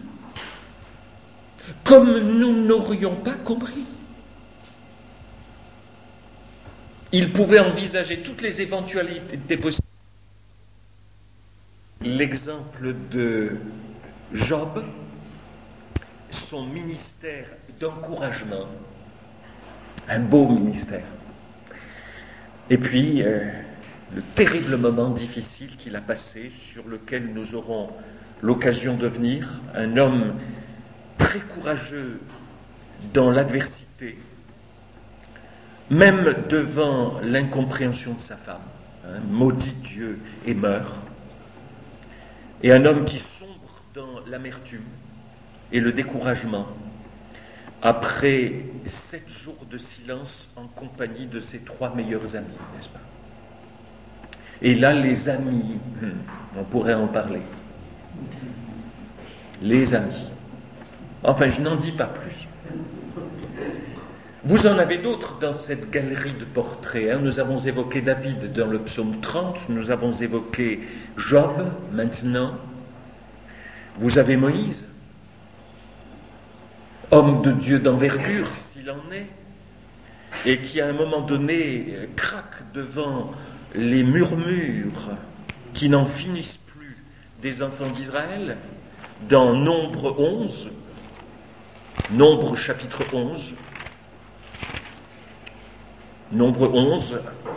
Comme nous n'aurions pas compris. Il pouvait envisager toutes les éventualités possibles. L'exemple de Job, son ministère d'encouragement, un beau ministère. Et puis, euh, le terrible moment difficile qu'il a passé, sur lequel nous aurons l'occasion de venir, un homme très courageux dans l'adversité, même devant l'incompréhension de sa femme, hein, maudit Dieu et meurt, et un homme qui sombre dans l'amertume et le découragement, après sept jours de silence en compagnie de ses trois meilleurs amis, n'est-ce pas? Et là, les amis, on pourrait en parler. Les amis. Enfin, je n'en dis pas plus. Vous en avez d'autres dans cette galerie de portraits. Hein. Nous avons évoqué David dans le psaume trente, nous avons évoqué Job maintenant. Vous avez Moïse, homme de Dieu d'envergure, s'il en est, et qui à un moment donné craque devant les murmures qui n'en finissent plus des enfants d'Israël, dans Nombre onze, Nombre chapitre onze, Nombre onze,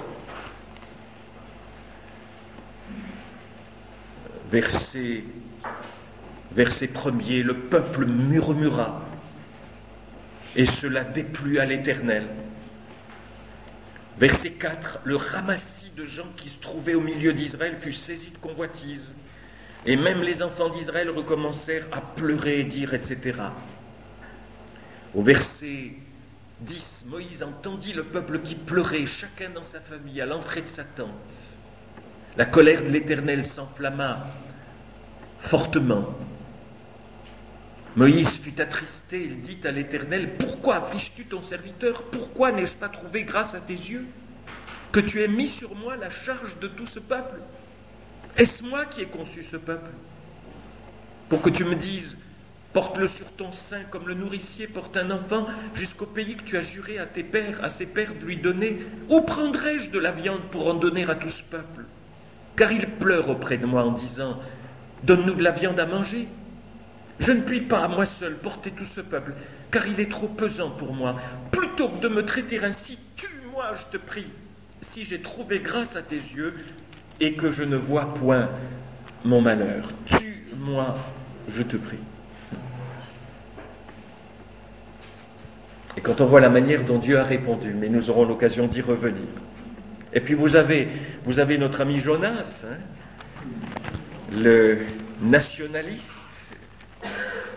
verset, verset premier, le peuple murmura, et cela déplut à l'Éternel. Verset quatre, le ramassis de gens qui se trouvaient au milieu d'Israël fut saisi de convoitise, et même les enfants d'Israël recommencèrent à pleurer et dire, et cetera. Au verset dix, Moïse entendit le peuple qui pleurait, chacun dans sa famille, à l'entrée de sa tente. La colère de l'Éternel s'enflamma fortement. Moïse fut attristé, il dit à l'Éternel, « Pourquoi affliges-tu ton serviteur? Pourquoi n'ai-je pas trouvé grâce à tes yeux? Que tu aies mis sur moi la charge de tout ce peuple? Est-ce moi qui ai conçu ce peuple? Pour que tu me dises, porte-le sur ton sein comme le nourricier porte un enfant jusqu'au pays que tu as juré à tes pères, à ses pères de lui donner. Où prendrai-je de la viande pour en donner à tout ce peuple? Car ils pleurent auprès de moi en disant, donne-nous de la viande à manger. Je ne puis pas, moi seul, porter tout ce peuple, car il est trop pesant pour moi. Plutôt que de me traiter ainsi, tue-moi, je te prie, si j'ai trouvé grâce à tes yeux et que je ne vois point mon malheur. Tue-moi, je te prie. Et quand on voit la manière dont Dieu a répondu, mais nous aurons l'occasion d'y revenir. Et puis vous avez, vous avez notre ami Jonas, hein, le nationaliste,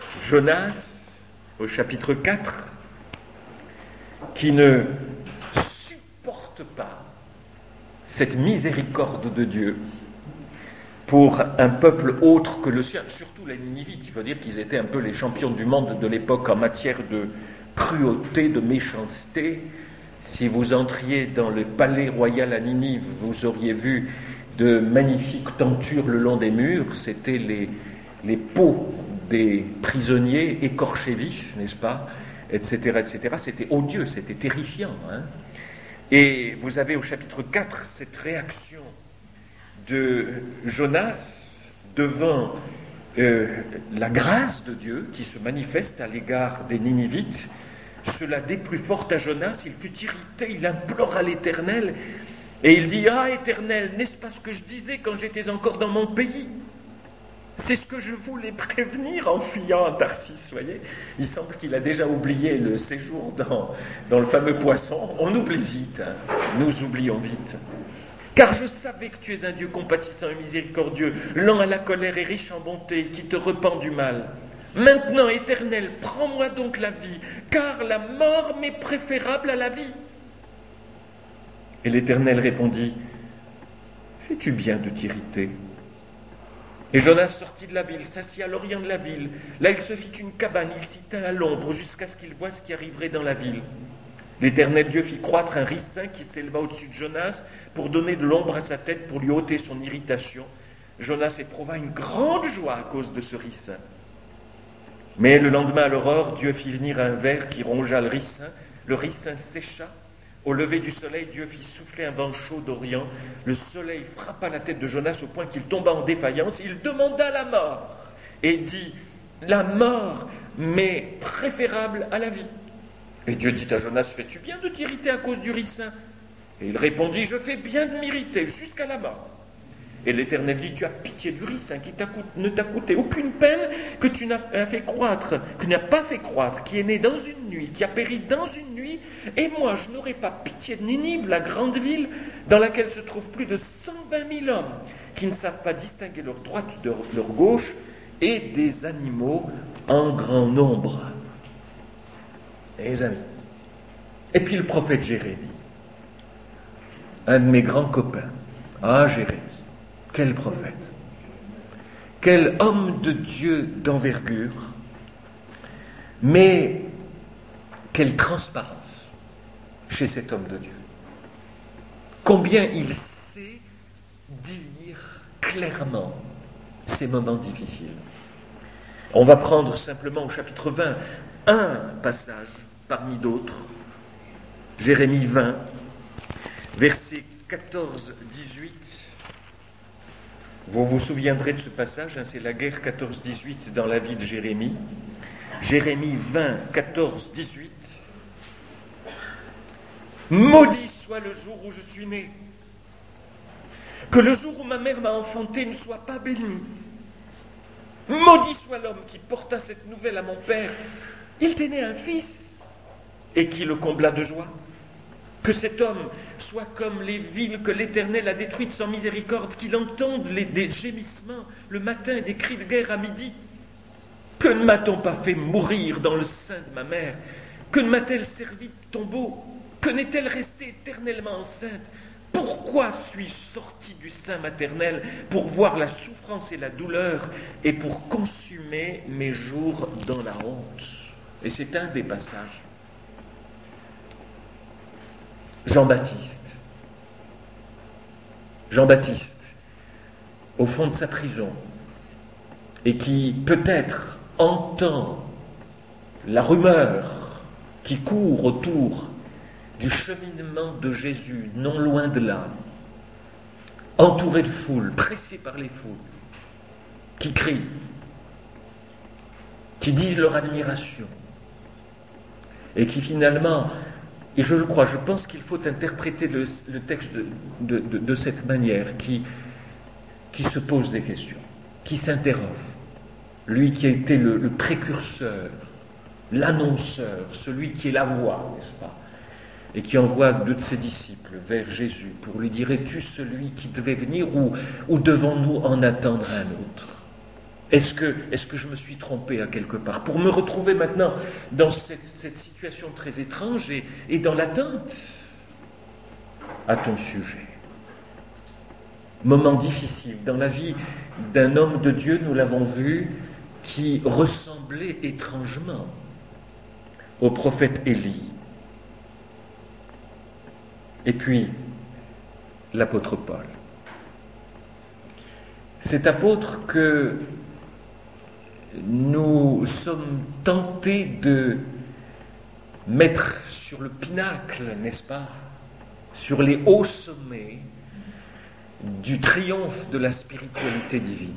Jonas, au chapitre quatre, qui ne supporte pas cette miséricorde de Dieu pour un peuple autre que le sien, surtout les Ninivites. Il faut dire qu'ils étaient un peu les champions du monde de l'époque en matière de cruauté, de méchanceté. Si vous entriez dans le palais royal à Ninive, vous auriez vu de magnifiques tentures le long des murs. C'était les, les peaux des prisonniers écorchés vifs, n'est-ce pas, et cetera, et cetera. C'était odieux, c'était terrifiant. Hein. Et vous avez au chapitre quatre cette réaction de Jonas devant euh, la grâce de Dieu qui se manifeste à l'égard des Ninivites. Cela déplut fort à Jonas, il fut irrité, il implora l'Éternel, et il dit « Ah, Éternel, n'est-ce pas ce que je disais quand j'étais encore dans mon pays ? C'est ce que je voulais prévenir en fuyant à Tarsis. » Voyez, il semble qu'il a déjà oublié le séjour dans, dans le fameux poisson. On oublie vite, hein. Nous oublions vite. « Car je savais que tu es un Dieu compatissant et miséricordieux, lent à la colère et riche en bonté, qui te repent du mal. Maintenant, Éternel, prends-moi donc la vie, car la mort m'est préférable à la vie. » Et l'Éternel répondit, « Fais-tu bien de t'irriter ? » Et Jonas sortit de la ville, s'assit à l'orient de la ville. Là, il se fit une cabane, il s'y tint à l'ombre, jusqu'à ce qu'il voie ce qui arriverait dans la ville. L'Éternel Dieu fit croître un ricin qui s'éleva au-dessus de Jonas pour donner de l'ombre à sa tête, pour lui ôter son irritation. Jonas éprouva une grande joie à cause de ce ricin. Mais le lendemain à l'aurore, Dieu fit venir un ver qui rongea le ricin. Le ricin sécha. Au lever du soleil, Dieu fit souffler un vent chaud d'Orient. Le soleil frappa la tête de Jonas au point qu'il tomba en défaillance. Il demanda la mort et dit, « La mort m'est préférable à la vie. » Et Dieu dit à Jonas, « Fais-tu bien de t'irriter à cause du ricin ?» Et il répondit, « Je fais bien de m'irriter jusqu'à la mort. » Et l'Éternel dit, « Tu as pitié du ricin qui t'a coûté, ne t'a coûté aucune peine, que tu n'as fait croître, que tu n'as pas fait croître, qui est né dans une nuit, qui a péri dans une nuit. Et moi, je n'aurai pas pitié de Ninive, la grande ville, dans laquelle se trouvent plus de cent vingt mille hommes, qui ne savent pas distinguer leur droite de leur gauche, et des animaux en grand nombre. » Les amis. Et puis le prophète Jérémie, un de mes grands copains. Ah, Jérémie. Quel prophète, quel homme de Dieu d'envergure, mais quelle transparence chez cet homme de Dieu. Combien il sait dire clairement ces moments difficiles. On va prendre simplement au chapitre vingt un passage parmi d'autres, Jérémie vingt, versets quatorze à dix-huit. Vous vous souviendrez de ce passage, hein, c'est la guerre quatorze dix-huit dans la vie de Jérémie. Jérémie vingt, quatorze, dix-huit. « Maudit soit le jour où je suis né, que le jour où ma mère m'a enfanté ne soit pas béni. Maudit soit l'homme qui porta cette nouvelle à mon père. Il t'est né un fils, et qui le combla de joie. Que cet homme soit comme les villes que l'Éternel a détruites sans miséricorde, qu'il entende les, des gémissements le matin et des cris de guerre à midi. Que ne m'a-t-on pas fait mourir dans le sein de ma mère? Que ne m'a-t-elle servi de tombeau? Que n'est-elle restée éternellement enceinte? Pourquoi suis-je sorti du sein maternel pour voir la souffrance et la douleur et pour consumer mes jours dans la honte? Et c'est un des passages. Jean-Baptiste. Jean-Baptiste, au fond de sa prison, et qui peut-être entend la rumeur qui court autour du cheminement de Jésus, non loin de là, entouré de foules, pressé par les foules, qui crient, qui disent leur admiration, et qui finalement... Et je le crois, je pense qu'il faut interpréter le, le texte de, de, de, de cette manière, qui, qui se pose des questions, qui s'interroge. Lui qui a été le, le précurseur, l'annonceur, celui qui est la voix, n'est-ce pas, et qui envoie deux de ses disciples vers Jésus pour lui dire, es-tu celui qui devait venir ou, ou devons-nous en attendre un autre? Est-ce que, est-ce que je me suis trompé à quelque part? Pour me retrouver maintenant dans cette, cette situation très étrange et, et dans l'attente à ton sujet. Moment difficile dans la vie d'un homme de Dieu, nous l'avons vu, qui ressemblait étrangement au prophète Élie. Et puis, l'apôtre Paul. Cet apôtre que nous sommes tentés de mettre sur le pinacle, n'est-ce pas, sur les hauts sommets du triomphe de la spiritualité divine.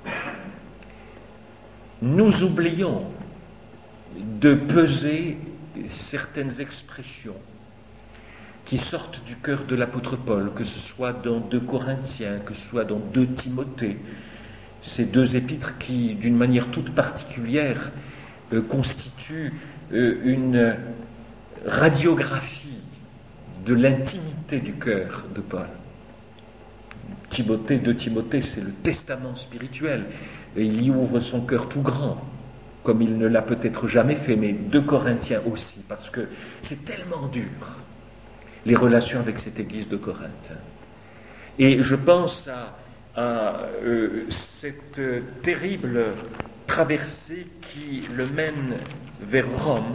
Nous oublions de peser certaines expressions qui sortent du cœur de l'apôtre Paul, que ce soit dans deux Corinthiens, que ce soit dans deux Timothée, ces deux épîtres qui, d'une manière toute particulière, euh, constituent euh, une radiographie de l'intimité du cœur de Paul. Timothée, deux Timothée, c'est le testament spirituel, et il y ouvre son cœur tout grand, comme il ne l'a peut-être jamais fait, mais deux Corinthiens aussi, parce que c'est tellement dur, les relations avec cette église de Corinthe. Et je pense à, à euh, cette euh, terrible traversée qui le mène vers Rome.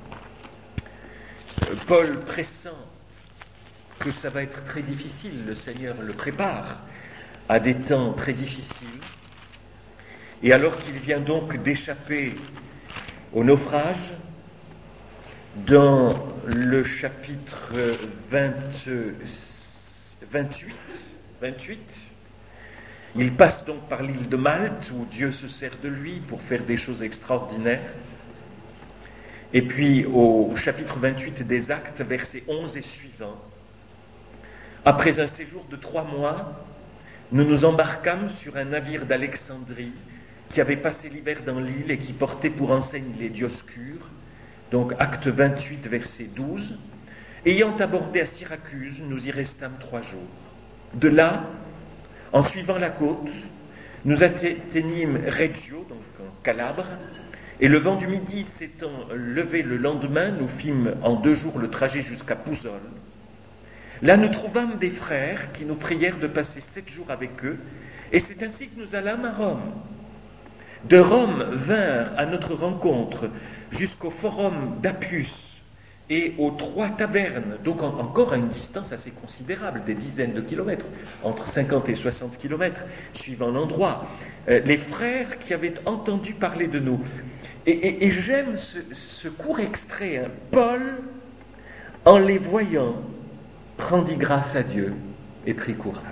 Paul pressent que ça va être très difficile, le Seigneur le prépare à des temps très difficiles. Et alors qu'il vient donc d'échapper au naufrage, dans le chapitre vingt, vingt-huit, vingt-huit, il passe donc par l'île de Malte, où Dieu se sert de lui pour faire des choses extraordinaires. Et puis au chapitre vingt-huit des Actes, versets onze et suivants, après un séjour de trois mois, nous nous embarquâmes sur un navire d'Alexandrie qui avait passé l'hiver dans l'île et qui portait pour enseigne les Dioscures. Donc acte vingt-huit, verset douze. Ayant abordé à Syracuse, nous y restâmes trois jours. De là, en suivant la côte, nous atteignîmes Reggio, donc en Calabre, et le vent du midi s'étant levé le lendemain, nous fîmes en deux jours le trajet jusqu'à Pouzole. Là, nous trouvâmes des frères qui nous prièrent de passer sept jours avec eux, et c'est ainsi que nous allâmes à Rome. De Rome vinrent à notre rencontre jusqu'au forum d'Appius et aux trois tavernes, donc en, encore à une distance assez considérable, des dizaines de kilomètres, entre cinquante et soixante kilomètres, suivant l'endroit, euh, les frères qui avaient entendu parler de nous. Et, et, et j'aime ce, ce court extrait, hein. Paul, en les voyant, rendit grâce à Dieu et prit courage.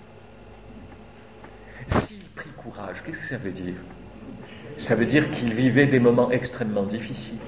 S'il prit courage, qu'est-ce que ça veut dire? Ça veut dire qu'il vivait des moments extrêmement difficiles.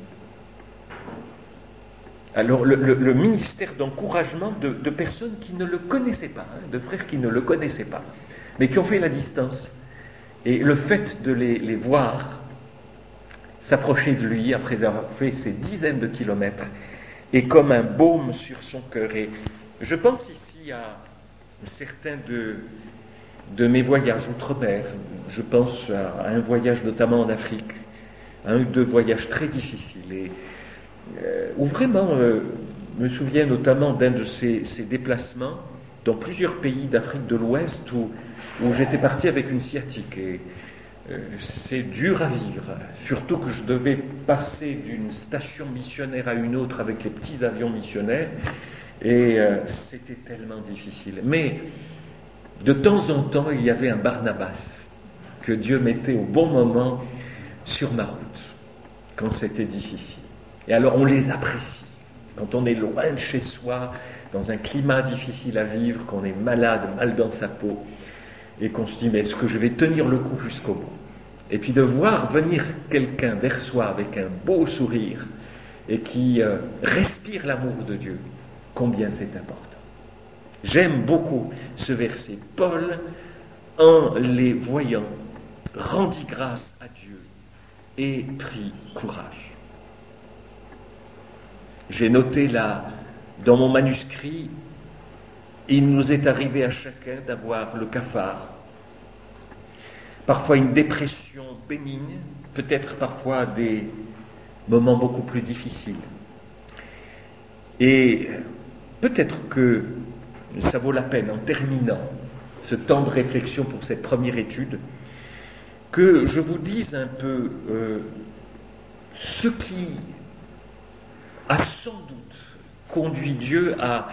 Alors le, le, le ministère d'encouragement de, de personnes qui ne le connaissaient pas, hein, de frères qui ne le connaissaient pas, mais qui ont fait la distance. Et le fait de les, les voir s'approcher de lui après avoir fait ces dizaines de kilomètres est comme un baume sur son cœur. Et je pense ici à certains de, de mes voyages outre-mer. Je pense à un voyage notamment en Afrique, un ou deux voyages très difficiles, et, euh, où vraiment, euh, je me souviens notamment d'un de ces, ces déplacements dans plusieurs pays d'Afrique de l'Ouest où, où j'étais parti avec une sciatique. Et euh, c'est dur à vivre, surtout que je devais passer d'une station missionnaire à une autre avec les petits avions missionnaires, et euh, c'était tellement difficile. Mais de temps en temps, il y avait un Barnabas que Dieu mettait au bon moment sur ma route, quand c'était difficile. Et alors on les apprécie. Quand on est loin de chez soi, dans un climat difficile à vivre, qu'on est malade, mal dans sa peau, et qu'on se dit, mais est-ce que je vais tenir le coup jusqu'au bout? Et puis de voir venir quelqu'un vers soi avec un beau sourire, et qui euh, respire l'amour de Dieu, combien c'est important. J'aime beaucoup ce verset. Paul, en les voyant, rendit grâce à Dieu et prit courage. J'ai noté là, dans mon manuscrit, il nous est arrivé à chacun d'avoir le cafard, parfois une dépression bénigne, peut-être parfois des moments beaucoup plus difficiles. Et peut-être que ça vaut la peine, en terminant ce temps de réflexion pour cette première étude, que je vous dise un peu euh, ce qui a sans doute conduit Dieu à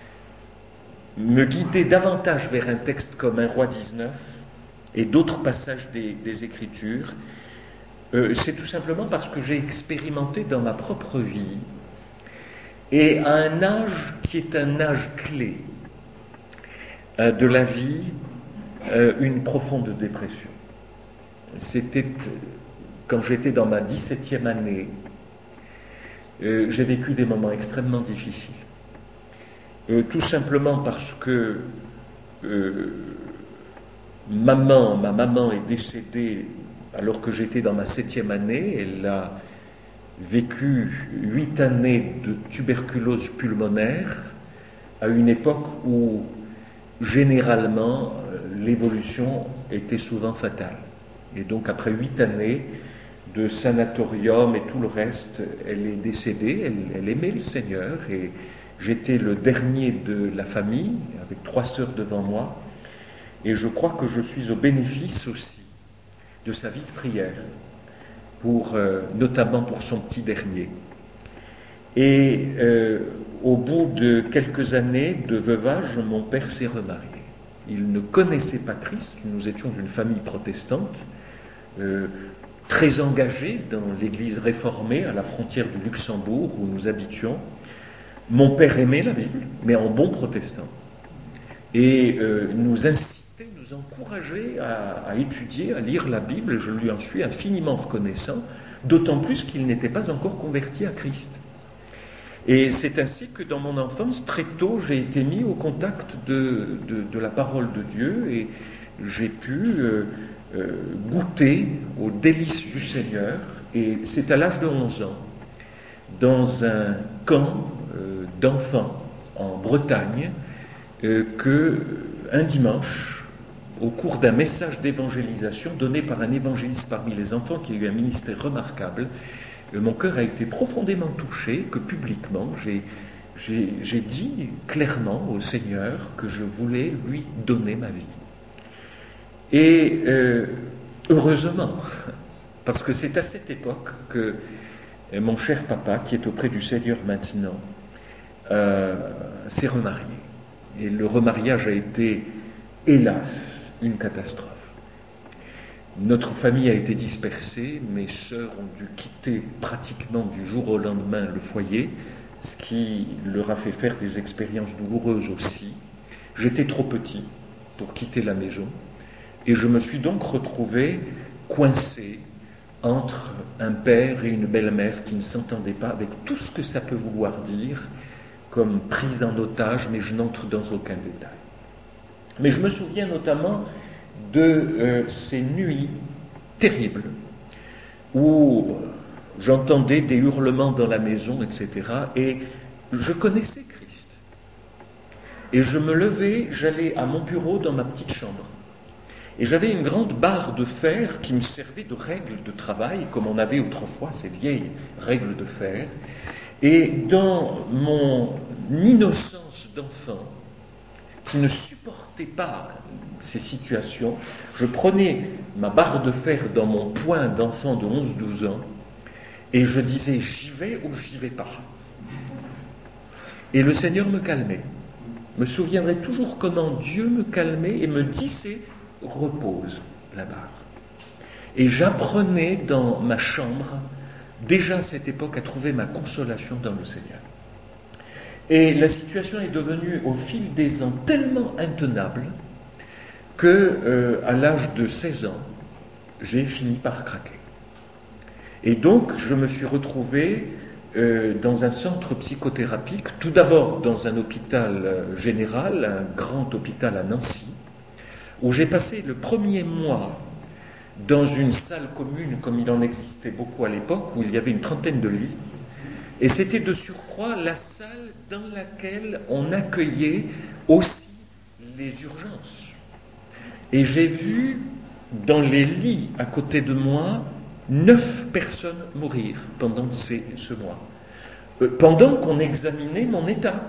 me guider davantage vers un texte comme un roi dix-neuf et d'autres passages des, des Écritures. Euh, c'est tout simplement parce que j'ai expérimenté dans ma propre vie, et à un âge qui est un âge clé euh, de la vie, euh, une profonde dépression. C'était quand j'étais dans ma dix-septième année, euh, j'ai vécu des moments extrêmement difficiles. Euh, tout simplement parce que euh, maman, ma maman est décédée alors que j'étais dans ma septième année. Elle a vécu huit années de tuberculose pulmonaire à une époque où généralement l'évolution était souvent fatale. Et donc après huit années de sanatorium et tout le reste, elle est décédée. Elle, elle aimait le Seigneur et j'étais le dernier de la famille, avec trois sœurs devant moi, et je crois que je suis au bénéfice aussi de sa vie de prière, pour, euh, notamment pour son petit dernier. Et euh, au bout de quelques années de veuvage, mon père s'est remarié. Il ne connaissait pas Christ, nous étions une famille protestante, euh, très engagée dans l'église réformée à la frontière du Luxembourg où nous habitions. Mon père aimait la Bible, mais en bon protestant, et euh, nous incitait, nous encourageait à, à étudier, à lire la Bible, et je lui en suis infiniment reconnaissant, d'autant plus qu'il n'était pas encore converti à Christ. Et c'est ainsi que dans mon enfance, très tôt, j'ai été mis au contact de, de, de la parole de Dieu, et j'ai pu euh, euh, goûter aux délices du Seigneur, et c'est à l'âge de onze ans, dans un camp euh, d'enfants en Bretagne, euh, que un dimanche, au cours d'un message d'évangélisation donné par un évangéliste parmi les enfants qui a eu un ministère remarquable, euh, mon cœur a été profondément touché, que publiquement j'ai, j'ai, j'ai dit clairement au Seigneur que je voulais lui donner ma vie. Et euh, heureusement, parce que c'est à cette époque que mon cher papa, qui est auprès du Seigneur maintenant, euh, s'est remarié. Et le remariage a été, hélas, une catastrophe. Notre famille a été dispersée, mes sœurs ont dû quitter pratiquement du jour au lendemain le foyer, ce qui leur a fait faire des expériences douloureuses aussi. J'étais trop petit pour quitter la maison, et je me suis donc retrouvé coincé entre un père et une belle-mère qui ne s'entendaient pas, avec tout ce que ça peut vouloir dire, comme prise en otage, mais je n'entre dans aucun détail. Mais je me souviens notamment de euh, ces nuits terribles, où j'entendais des hurlements dans la maison, et cetera, et je connaissais Christ. Et je me levais, j'allais à mon bureau dans ma petite chambre. Et j'avais une grande barre de fer qui me servait de règle de travail, comme on avait autrefois ces vieilles règles de fer. Et dans mon innocence d'enfant, qui ne supportait pas ces situations, je prenais ma barre de fer dans mon poing d'enfant de onze douze ans, et je disais « j'y vais ou j'y vais pas ». Et le Seigneur me calmait. Je me souviendrai toujours comment Dieu me calmait et me disait repose la barre. Et j'apprenais dans ma chambre, déjà à cette époque, à trouver ma consolation dans le Seigneur. Et la situation est devenue, au fil des ans, tellement intenable que, euh, à l'âge de seize ans, j'ai fini par craquer. Et donc, je me suis retrouvé euh, dans un centre psychothérapique, tout d'abord dans un hôpital euh, général, un grand hôpital à Nancy, où j'ai passé le premier mois dans une salle commune, comme il en existait beaucoup à l'époque, où il y avait une trentaine de lits, et c'était de surcroît la salle dans laquelle on accueillait aussi les urgences. Et j'ai vu dans les lits à côté de moi, neuf personnes mourir pendant ces, ce mois, euh, pendant qu'on examinait mon état.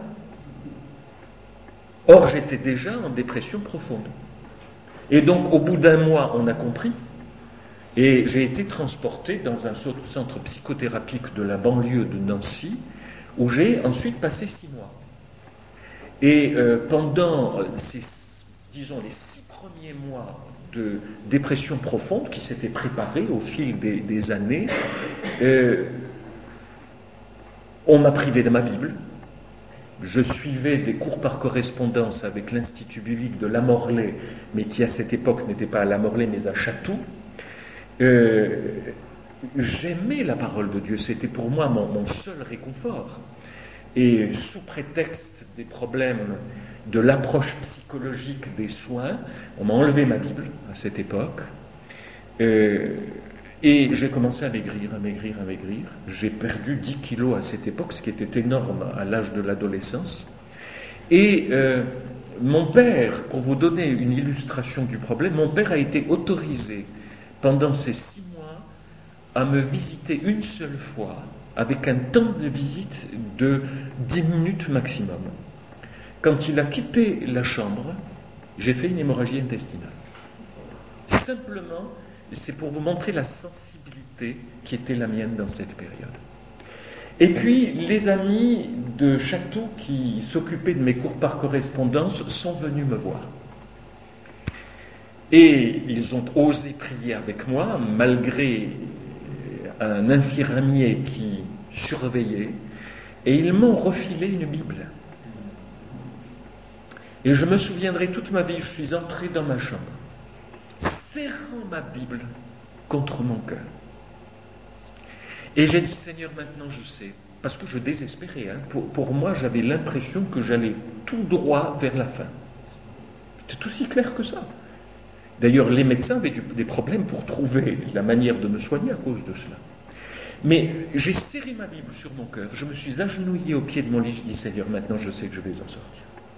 Or, j'étais déjà en dépression profonde. Et donc, au bout d'un mois, on a compris, et j'ai été transporté dans un centre psychothérapique de la banlieue de Nancy, où j'ai ensuite passé six mois. Et euh, pendant ces, disons, les six premiers mois de dépression profonde qui s'étaient préparés au fil des, des années, euh, on m'a privé de ma Bible. Je suivais des cours par correspondance avec l'Institut biblique de Lamorlaye, mais qui à cette époque n'était pas à Lamorlaye mais à Chatou. Euh, j'aimais la parole de Dieu, c'était pour moi mon, mon seul réconfort. Et sous prétexte des problèmes de l'approche psychologique des soins, on m'a enlevé ma Bible à cette époque. Euh, et j'ai commencé à maigrir, à maigrir, à maigrir. J'ai perdu dix kilos à cette époque, ce qui était énorme à l'âge de l'adolescence. Et euh, mon père, pour vous donner une illustration du problème, mon père a été autorisé pendant ces six mois à me visiter une seule fois, avec un temps de visite de dix minutes maximum. Quand il a quitté la chambre, j'ai fait une hémorragie intestinale. Simplement, c'est pour vous montrer la sensibilité qui était la mienne dans cette période. Et puis, les amis de Chatou qui s'occupaient de mes cours par correspondance sont venus me voir. Et ils ont osé prier avec moi, malgré un infirmier qui surveillait, et ils m'ont refilé une Bible. Et je me souviendrai toute ma vie, je suis entré dans ma chambre, serrant ma Bible contre mon cœur. Et j'ai dit, Seigneur, maintenant je sais, parce que je désespérais. Hein. Pour, pour moi, j'avais l'impression que j'allais tout droit vers la fin. C'était aussi clair que ça. D'ailleurs, les médecins avaient du, des problèmes pour trouver la manière de me soigner à cause de cela. Mais j'ai serré ma Bible sur mon cœur, je me suis agenouillé au pied de mon lit, je dis, Seigneur, maintenant je sais que je vais en sortir.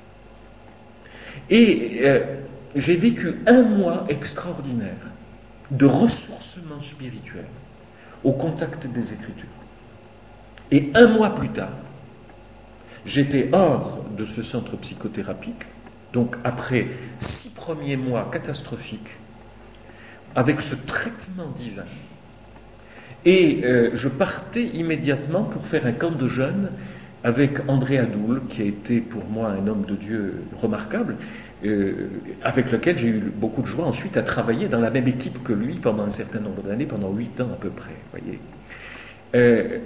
Et euh, j'ai vécu un mois extraordinaire de ressourcement spirituel au contact des Écritures. Et un mois plus tard, j'étais hors de ce centre psychothérapique, donc après six premiers mois catastrophiques, avec ce traitement divin. Et euh, je partais immédiatement pour faire un camp de jeunes avec André Adoul, qui a été pour moi un homme de Dieu remarquable, euh, avec lequel j'ai eu beaucoup de joie ensuite à travailler dans la même équipe que lui pendant un certain nombre d'années, pendant huit ans à peu près. Voyez. Euh,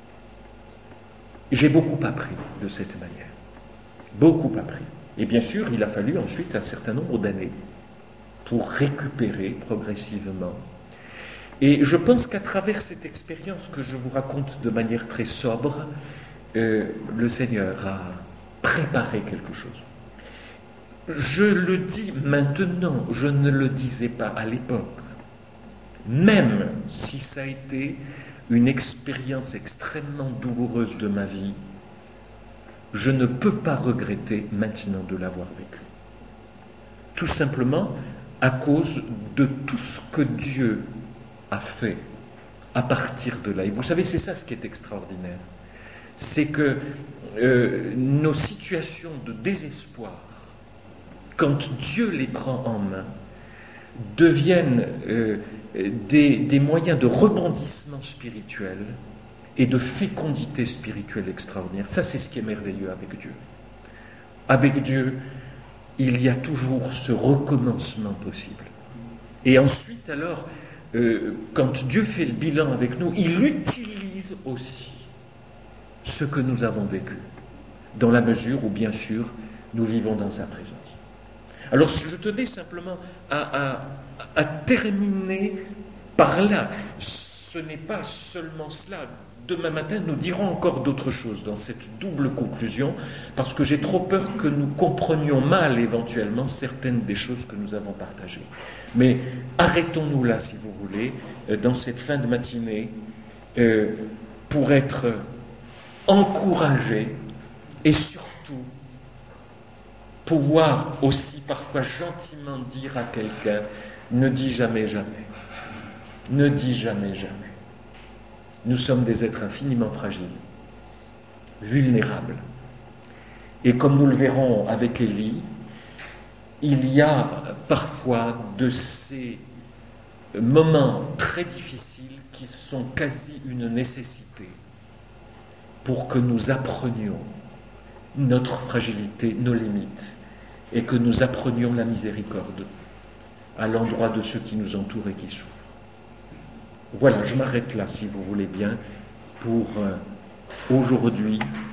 j'ai beaucoup appris de cette manière. Beaucoup appris. Et bien sûr, il a fallu ensuite un certain nombre d'années pour récupérer progressivement. Et je pense qu'à travers cette expérience que je vous raconte de manière très sobre, euh, le Seigneur a préparé quelque chose. Je le dis maintenant, je ne le disais pas à l'époque. Même si ça a été une expérience extrêmement douloureuse de ma vie, je ne peux pas regretter maintenant de l'avoir vécu. Tout simplement à cause de tout ce que Dieu a fait à partir de là. Et vous savez, c'est ça ce qui est extraordinaire. C'est que euh, nos situations de désespoir, quand Dieu les prend en main, deviennent euh, des, des moyens de rebondissement spirituel et de fécondité spirituelle extraordinaire. Ça, c'est ce qui est merveilleux avec Dieu. Avec Dieu, il y a toujours ce recommencement possible. Et ensuite, alors, Euh, quand Dieu fait le bilan avec nous, il utilise aussi ce que nous avons vécu, dans la mesure où, bien sûr, nous vivons dans sa présence. Alors, je tenais simplement à, à, à terminer par là. Ce n'est pas seulement cela. Demain matin, nous dirons encore d'autres choses dans cette double conclusion, parce que j'ai trop peur que nous comprenions mal éventuellement certaines des choses que nous avons partagées. Mais arrêtons-nous là, si vous voulez, dans cette fin de matinée, euh, pour être encouragés et surtout pouvoir aussi parfois gentiment dire à quelqu'un, ne dit jamais jamais. Ne dit jamais jamais. Nous sommes des êtres infiniment fragiles, vulnérables. Et comme nous le verrons avec Élie, il y a parfois de ces moments très difficiles qui sont quasi une nécessité pour que nous apprenions notre fragilité, nos limites, et que nous apprenions la miséricorde à l'endroit de ceux qui nous entourent et qui souffrent. Voilà, je m'arrête là, si vous voulez bien, pour euh, aujourd'hui.